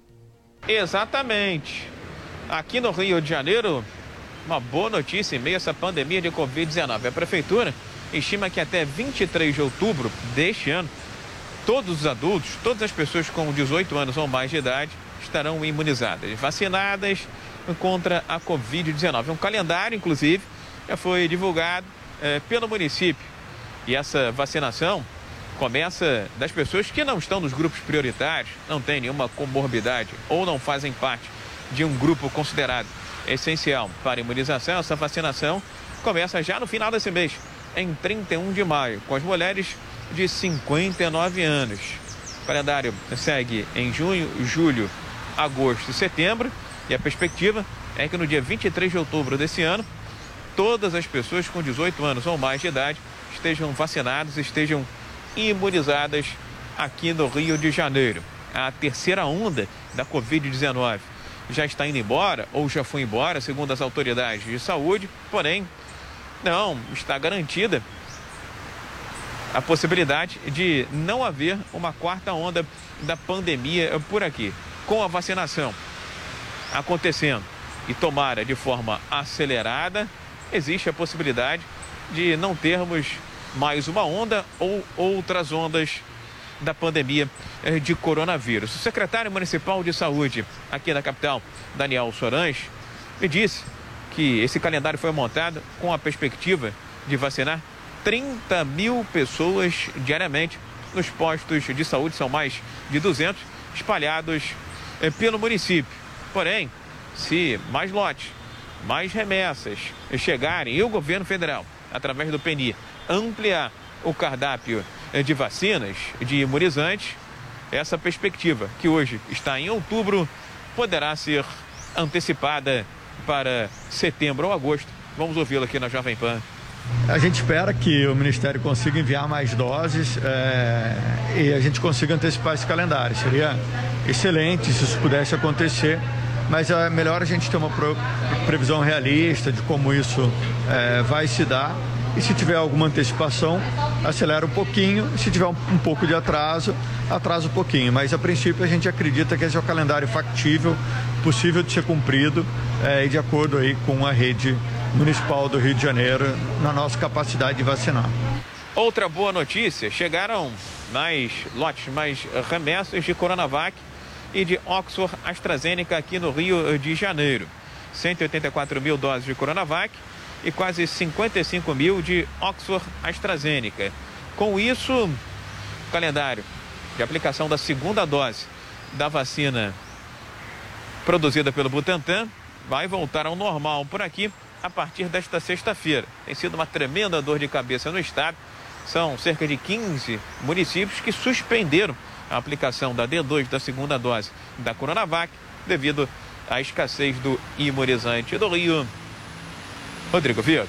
Exatamente. Aqui no Rio de Janeiro, uma boa notícia em meio a essa pandemia de covid dezenove. A prefeitura estima que até vinte e três de outubro deste ano, todos os adultos, todas as pessoas com dezoito anos ou mais de idade, estarão imunizadas, vacinadas contra a covid dezenove. Um calendário, inclusive, já foi divulgado eh, pelo município. E essa vacinação começa das pessoas que não estão nos grupos prioritários, não têm nenhuma comorbidade ou não fazem parte de um grupo considerado essencial para a imunização. Essa vacinação começa já no final desse mês, em trinta e um de maio, com as mulheres de cinquenta e nove anos. calendário segue em junho, julho, agosto e setembro. E a perspectiva é que no dia vinte e três de outubro desse ano, todas as pessoas com dezoito anos ou mais de idade estejam vacinadas, estejam imunizadas aqui no Rio de Janeiro. A terceira onda da covid dezenove já está indo embora, ou já foi embora, segundo as autoridades de saúde, porém, não está garantida a possibilidade de não haver uma quarta onda da pandemia por aqui. Com a vacinação acontecendo e tomara de forma acelerada, existe a possibilidade de não termos mais uma onda ou outras ondas da pandemia de coronavírus. O secretário municipal de saúde aqui da capital, Daniel Sorães, me disse que esse calendário foi montado com a perspectiva de vacinar trinta mil pessoas diariamente nos postos de saúde, são mais de duzentos, espalhados pelo município. Porém, se mais lotes, mais remessas chegarem e o governo federal, através do P N I, ampliar o cardápio de vacinas, de imunizantes, essa perspectiva, que hoje está em outubro, poderá ser antecipada para setembro ou agosto. Vamos ouvi-lo aqui na Jovem Pan. A gente espera que o Ministério consiga enviar mais doses é, e a gente consiga antecipar esse calendário. Seria excelente se isso pudesse acontecer, mas é melhor a gente ter uma previsão realista de como isso é, vai se dar. E se tiver alguma antecipação, acelera um pouquinho. Se tiver um, um pouco de atraso, atrasa um pouquinho. Mas, a princípio, a gente acredita que esse é o calendário factível, possível de ser cumprido é, e de acordo aí com a rede municipal do Rio de Janeiro, na nossa capacidade de vacinar. Outra boa notícia, chegaram mais lotes, mais remessas de Coronavac e de Oxford AstraZeneca aqui no Rio de Janeiro. cento e oitenta e quatro mil doses de Coronavac e quase cinquenta e cinco mil de Oxford AstraZeneca. Com isso, o calendário de aplicação da segunda dose da vacina produzida pelo Butantan vai voltar ao normal por aqui a partir desta sexta-feira. Tem sido uma tremenda dor de cabeça no estado. São cerca de quinze municípios que suspenderam a aplicação da D dois da segunda dose da Coronavac devido à escassez do imunizante do Rio. Rodrigo Viga.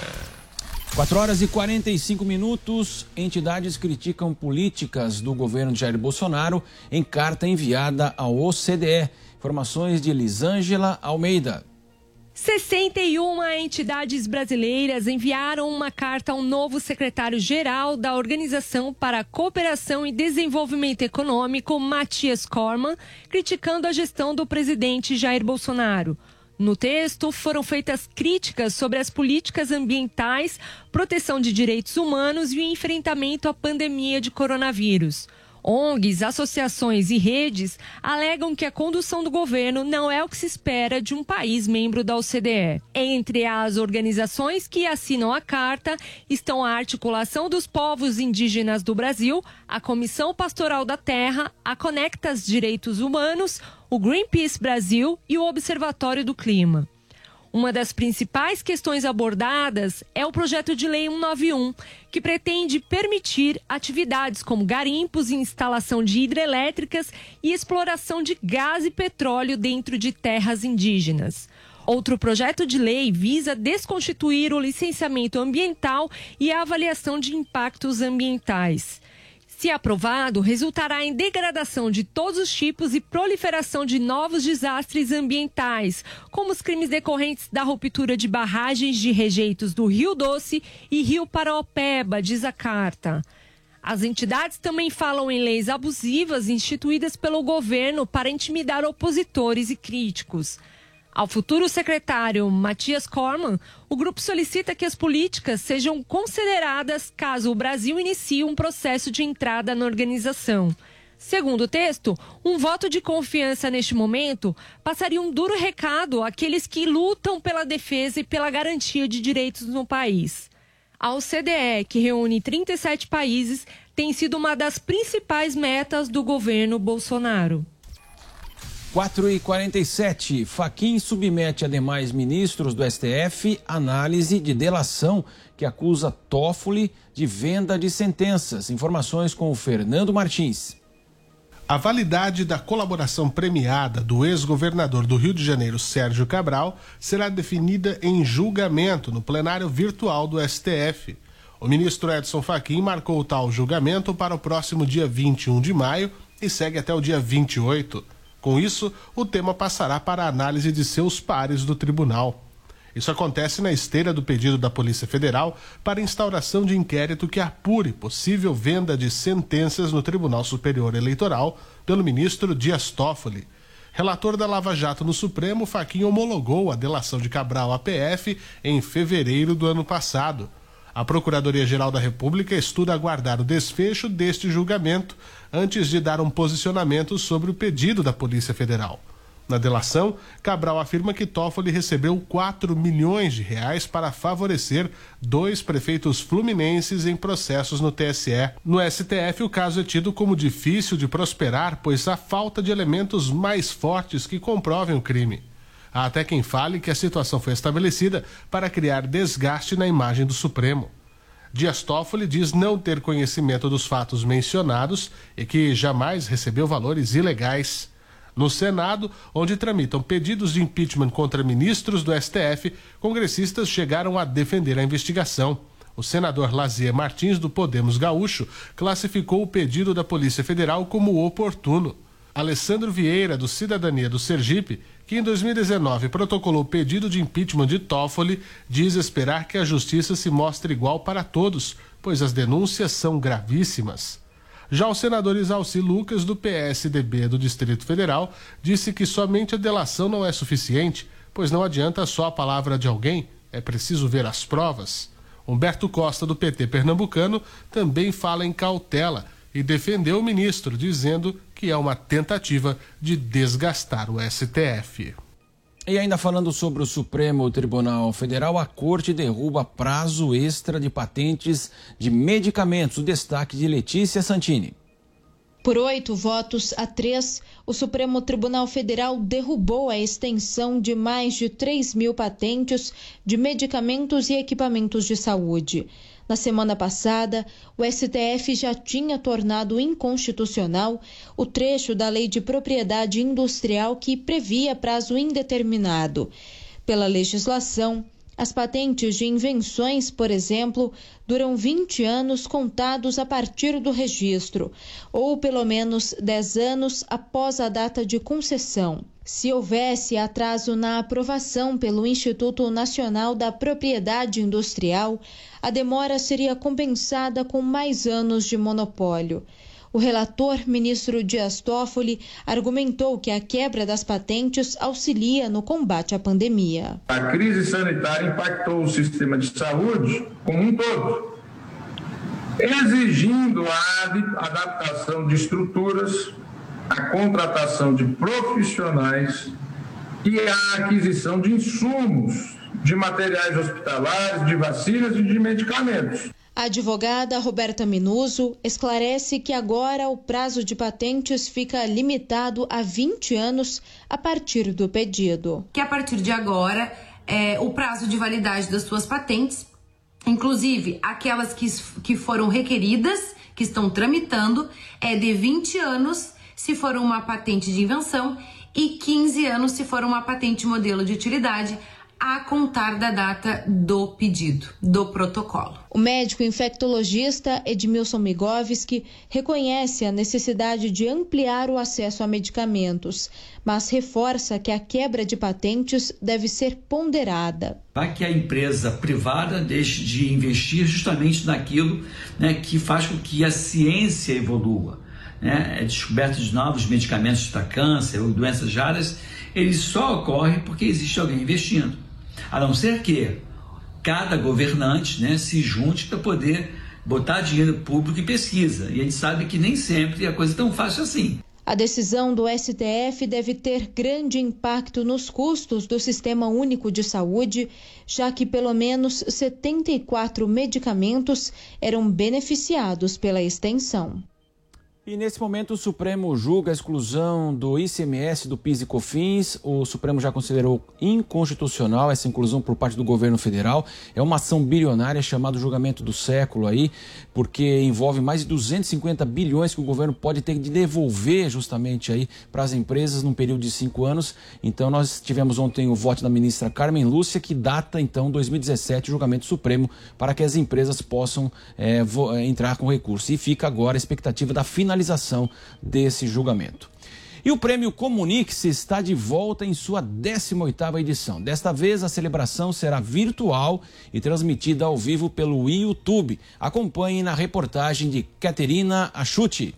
quatro horas e quarenta e cinco minutos. Entidades criticam políticas do governo de Jair Bolsonaro em carta enviada ao O C D E. Informações de Elisângela Almeida. sessenta e uma entidades brasileiras enviaram uma carta ao novo secretário-geral da Organização para a Cooperação e Desenvolvimento Econômico, Matias Cormann, criticando a gestão do presidente Jair Bolsonaro. No texto, foram feitas críticas sobre as políticas ambientais, proteção de direitos humanos e o enfrentamento à pandemia de coronavírus. O N Gs, associações e redes alegam que a condução do governo não é o que se espera de um país membro da O C D E. Entre as organizações que assinam a carta estão a Articulação dos Povos Indígenas do Brasil, a Comissão Pastoral da Terra, a Conectas Direitos Humanos, o Greenpeace Brasil e o Observatório do Clima. Uma das principais questões abordadas é o projeto de lei cento e noventa e um, que pretende permitir atividades como garimpos, instalação de hidrelétricas e exploração de gás e petróleo dentro de terras indígenas. Outro projeto de lei visa desconstituir o licenciamento ambiental e a avaliação de impactos ambientais. Se aprovado, resultará em degradação de todos os tipos e proliferação de novos desastres ambientais, como os crimes decorrentes da ruptura de barragens de rejeitos do Rio Doce e Rio Paraopeba, diz a carta. As entidades também falam em leis abusivas instituídas pelo governo para intimidar opositores e críticos. Ao futuro secretário Matias Cormann, o grupo solicita que as políticas sejam consideradas caso o Brasil inicie um processo de entrada na organização. Segundo o texto, um voto de confiança neste momento passaria um duro recado àqueles que lutam pela defesa e pela garantia de direitos no país. A O C D E, que reúne trinta e sete países, tem sido uma das principais metas do governo Bolsonaro. quatro e quarenta e sete. Fachin submete a demais ministros do S T F análise de delação que acusa Toffoli de venda de sentenças. Informações com o Fernando Martins. A validade da colaboração premiada do ex-governador do Rio de Janeiro, Sérgio Cabral, será definida em julgamento no plenário virtual do S T F. O ministro Edson Fachin marcou o tal julgamento para o próximo dia vinte e um de maio e segue até o dia vinte e oito. Com isso, o tema passará para a análise de seus pares do tribunal. Isso acontece na esteira do pedido da Polícia Federal para instauração de inquérito que apure possível venda de sentenças no Tribunal Superior Eleitoral pelo ministro Dias Toffoli. Relator da Lava Jato no Supremo, Fachin homologou a delação de Cabral à P F em fevereiro do ano passado. A Procuradoria-Geral da República estuda aguardar o desfecho deste julgamento antes de dar um posicionamento sobre o pedido da Polícia Federal. Na delação, Cabral afirma que Toffoli recebeu quatro milhões de reais para favorecer dois prefeitos fluminenses em processos no T S E. No S T F, o caso é tido como difícil de prosperar, pois há falta de elementos mais fortes que comprovem o crime. Há até quem fale que a situação foi estabelecida para criar desgaste na imagem do Supremo. Dias Toffoli diz não ter conhecimento dos fatos mencionados e que jamais recebeu valores ilegais. No Senado, onde tramitam pedidos de impeachment contra ministros do S T F, congressistas chegaram a defender a investigação. O senador Lazier Martins, do Podemos Gaúcho, classificou o pedido da Polícia Federal como oportuno. Alessandro Vieira, do Cidadania do Sergipe, que em dois mil e dezenove protocolou o pedido de impeachment de Toffoli, diz esperar que a justiça se mostre igual para todos, pois as denúncias são gravíssimas. Já o senador Isalci Lucas, do P S D B do Distrito Federal, disse que somente a delação não é suficiente, pois não adianta só a palavra de alguém, é preciso ver as provas. Humberto Costa, do P T pernambucano, também fala em cautela e defendeu o ministro, dizendo que é uma tentativa de desgastar o S T F. E ainda falando sobre o Supremo Tribunal Federal, a Corte derruba prazo extra de patentes de medicamentos. O destaque de Letícia Santini. Por oito votos a três, o Supremo Tribunal Federal derrubou a extensão de mais de três mil patentes de medicamentos e equipamentos de saúde. Na semana passada, o S T F já tinha tornado inconstitucional o trecho da Lei de Propriedade Industrial que previa prazo indeterminado. Pela legislação, as patentes de invenções, por exemplo, duram vinte anos contados a partir do registro, ou pelo menos dez anos após a data de concessão. Se houvesse atraso na aprovação pelo Instituto Nacional da Propriedade Industrial, a demora seria compensada com mais anos de monopólio. O relator, ministro Dias Toffoli, argumentou que a quebra das patentes auxilia no combate à pandemia. A crise sanitária impactou o sistema de saúde como um todo, exigindo a adaptação de estruturas, a contratação de profissionais e a aquisição de insumos, de materiais hospitalares, de vacinas e de medicamentos. A advogada Roberta Minuso esclarece que agora o prazo de patentes fica limitado a vinte anos a partir do pedido. Que a partir de agora, é, o prazo de validade das suas patentes, inclusive aquelas que, que foram requeridas, que estão tramitando, é de vinte anos se for uma patente de invenção e quinze anos se for uma patente modelo de utilidade, a contar da data do pedido, do protocolo. O médico infectologista Edmilson Migovski reconhece a necessidade de ampliar o acesso a medicamentos, mas reforça que a quebra de patentes deve ser ponderada. Para que a empresa privada deixe de investir justamente naquilo, né, que faz com que a ciência evolua. Né? A descoberta de novos medicamentos para câncer ou doenças raras, ele só ocorre porque existe alguém investindo. A não ser que cada governante, né, se junte para poder botar dinheiro público em pesquisa. E a gente sabe que nem sempre a coisa é tão fácil assim. A decisão do S T F deve ter grande impacto nos custos do Sistema Único de Saúde, já que pelo menos setenta e quatro medicamentos eram beneficiados pela extensão. E nesse momento o Supremo julga a exclusão do I C M S, do PIS e COFINS. O Supremo já considerou inconstitucional essa inclusão por parte do governo federal. É uma ação bilionária chamada julgamento do século aí, porque envolve mais de duzentos e cinquenta bilhões que o governo pode ter de devolver justamente aí para as empresas num período de cinco anos. Então nós tivemos ontem o voto da ministra Carmen Lúcia, que data então dois mil e dezessete o julgamento supremo para que as empresas possam é, entrar com recurso. E fica agora a expectativa da finalização desse julgamento. E o Prêmio Comunique-se está de volta em sua décima oitava edição. Desta vez, a celebração será virtual e transmitida ao vivo pelo YouTube. Acompanhe na reportagem de Caterina Achuti.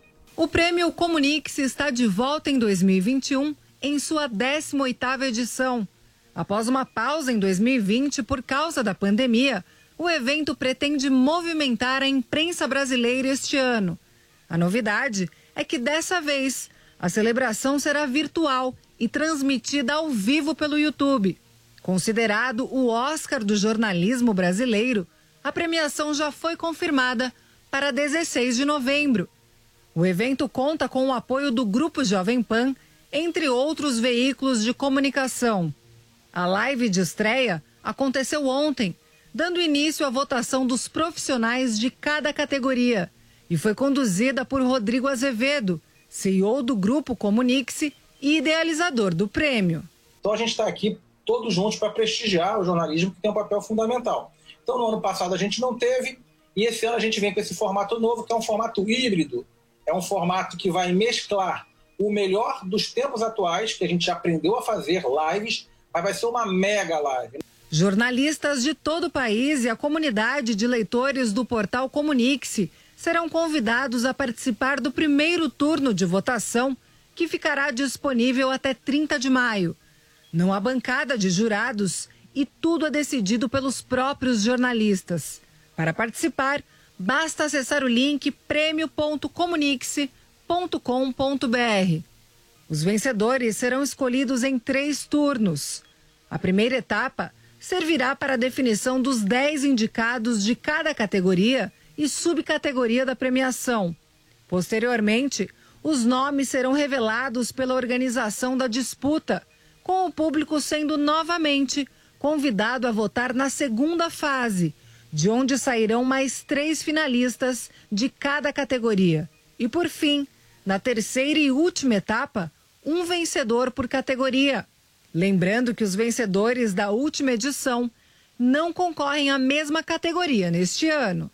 O Prêmio Comunique-se está de volta em dois mil e vinte e um, em sua décima oitava edição. Após uma pausa em dois mil e vinte por causa da pandemia, o evento pretende movimentar a imprensa brasileira este ano. A novidade é que dessa vez a celebração será virtual e transmitida ao vivo pelo YouTube. Considerado o Oscar do jornalismo brasileiro, a premiação já foi confirmada para dezesseis de novembro. O evento conta com o apoio do Grupo Jovem Pan, entre outros veículos de comunicação. A live de estreia aconteceu ontem, dando início à votação dos profissionais de cada categoria, e foi conduzida por Rodrigo Azevedo, C E O do Grupo Comunique-se e idealizador do prêmio. Então a gente está aqui todos juntos para prestigiar o jornalismo, que tem um papel fundamental. Então no ano passado a gente não teve, e esse ano a gente vem com esse formato novo, que é um formato híbrido. É um formato que vai mesclar o melhor dos tempos atuais, que a gente já aprendeu a fazer lives, mas vai ser uma mega live. Jornalistas de todo o país e a comunidade de leitores do portal Comunique-se serão convidados a participar do primeiro turno de votação, que ficará disponível até trinta de maio. Não há bancada de jurados e tudo é decidido pelos próprios jornalistas. Para participar, basta acessar o link prêmio ponto comunique-se ponto com ponto br. Os vencedores serão escolhidos em três turnos. A primeira etapa servirá para a definição dos dez indicados de cada categoria e subcategoria da premiação. Posteriormente, os nomes serão revelados pela organização da disputa, com o público sendo novamente convidado a votar na segunda fase, de onde sairão mais três finalistas de cada categoria. E, por fim, na terceira e última etapa, um vencedor por categoria. Lembrando que os vencedores da última edição não concorrem à mesma categoria neste ano.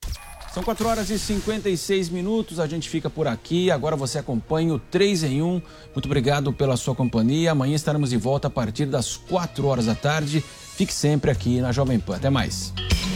São quatro horas e cinquenta e seis minutos, a gente fica por aqui. Agora você acompanha o três em um. Muito obrigado pela sua companhia. Amanhã estaremos de volta a partir das quatro horas da tarde. Fique sempre aqui na Jovem Pan. Até mais.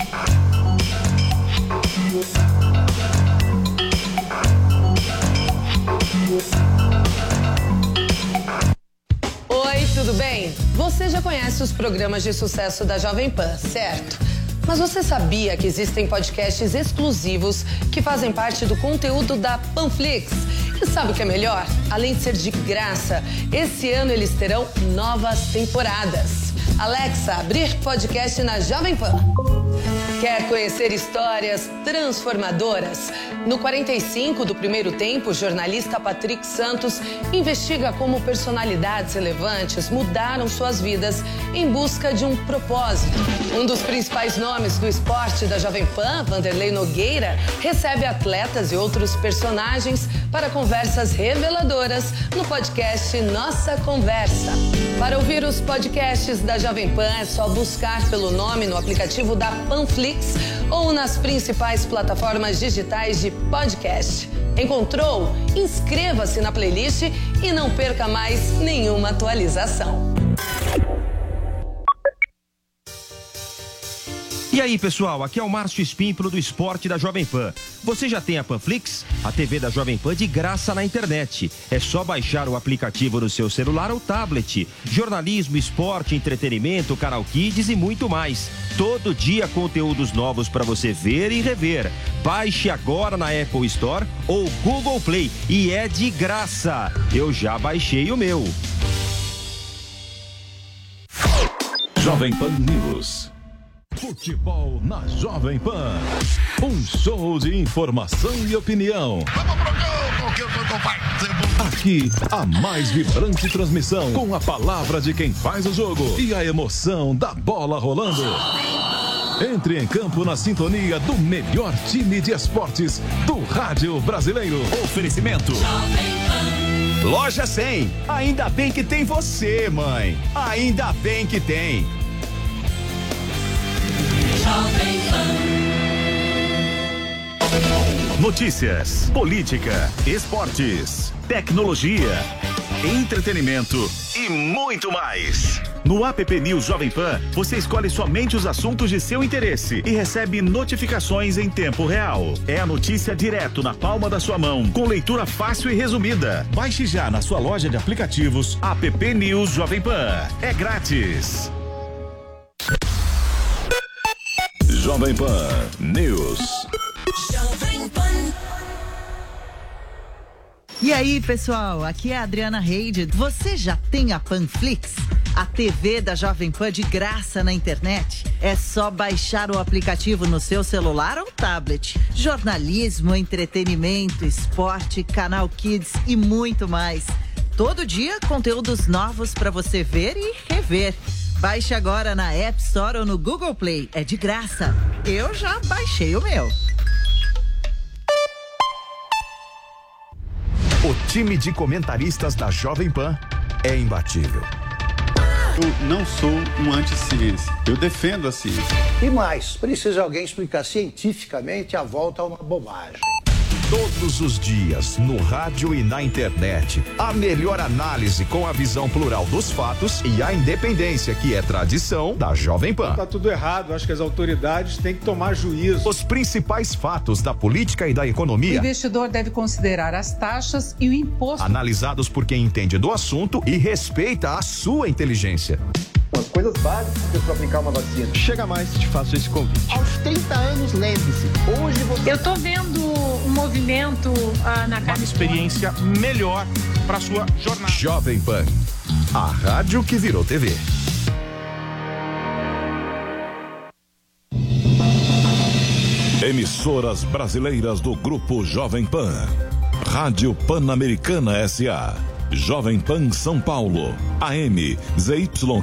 Oi, tudo bem? Você já conhece os programas de sucesso da Jovem Pan, certo? Mas você sabia que existem podcasts exclusivos que fazem parte do conteúdo da Panflix? E sabe o que é melhor? Além de ser de graça, esse ano eles terão novas temporadas. Alexa, abrir podcast na Jovem Pan. Quer conhecer histórias transformadoras? No quarenta e cinco do Primeiro Tempo, o jornalista Patrick Santos investiga como personalidades relevantes mudaram suas vidas em busca de um propósito. Um dos principais nomes do esporte da Jovem Pan, Vanderlei Nogueira, recebe atletas e outros personagens para conversas reveladoras no podcast Nossa Conversa. Para ouvir os podcasts da Jovem Pan é só buscar pelo nome no aplicativo da Panflix ou nas principais plataformas digitais de podcast. Encontrou? Inscreva-se na playlist e não perca mais nenhuma atualização. E aí, pessoal, aqui é o Márcio Espímpolo do Esporte da Jovem Pan. Você já tem a Panflix? A T V da Jovem Pan de graça na internet. É só baixar o aplicativo no seu celular ou tablet. Jornalismo, esporte, entretenimento, canal Kids e muito mais. Todo dia conteúdos novos para você ver e rever. Baixe agora na Apple Store ou Google Play e é de graça. Eu já baixei o meu. Jovem Pan News. Futebol na Jovem Pan. Um show de informação e opinião. Vamos pro gol! Aqui, a mais vibrante transmissão, com a palavra de quem faz o jogo e a emoção da bola rolando. Entre em campo na sintonia do melhor time de esportes do rádio brasileiro. Oferecimento Loja cem. Ainda bem que tem você, mãe. Ainda bem que tem. Notícias, política, esportes, tecnologia, entretenimento e muito mais. No app News Jovem Pan, você escolhe somente os assuntos de seu interesse e recebe notificações em tempo real. É a notícia direto na palma da sua mão, com leitura fácil e resumida. Baixe já na sua loja de aplicativos app News Jovem Pan. É grátis. Jovem Pan News. E aí, pessoal, aqui é a Adriana Reide. Você já tem a Panflix? A T V da Jovem Pan de graça na internet? É só baixar o aplicativo no seu celular ou tablet. Jornalismo, entretenimento, esporte, canal Kids e muito mais. Todo dia, conteúdos novos para você ver e rever. Baixe agora na App Store ou no Google Play. É de graça. Eu já baixei o meu. O time de comentaristas da Jovem Pan é imbatível. Eu não sou um anti-ciência. Eu defendo a ciência. E mais, precisa alguém explicar cientificamente a volta a uma bobagem. Todos os dias, no rádio e na internet, a melhor análise com a visão plural dos fatos e a independência, que é tradição da Jovem Pan. Tá tudo errado, acho que as autoridades têm que tomar juízo. Os principais fatos da política e da economia. O investidor deve considerar as taxas e o imposto. Analisados por quem entende do assunto e respeita a sua inteligência. As coisas básicas para aplicar uma vacina. Chega mais, te faço esse convite. Aos trinta anos, lembre-se, hoje você... Eu tô vendo um movimento ah, na Uma experiência melhor para sua jornada. Jovem Pan, a rádio que virou T V. Emissoras brasileiras do Grupo Jovem Pan. Rádio Pan-Americana S A. Jovem Pan São Paulo. A M Z Y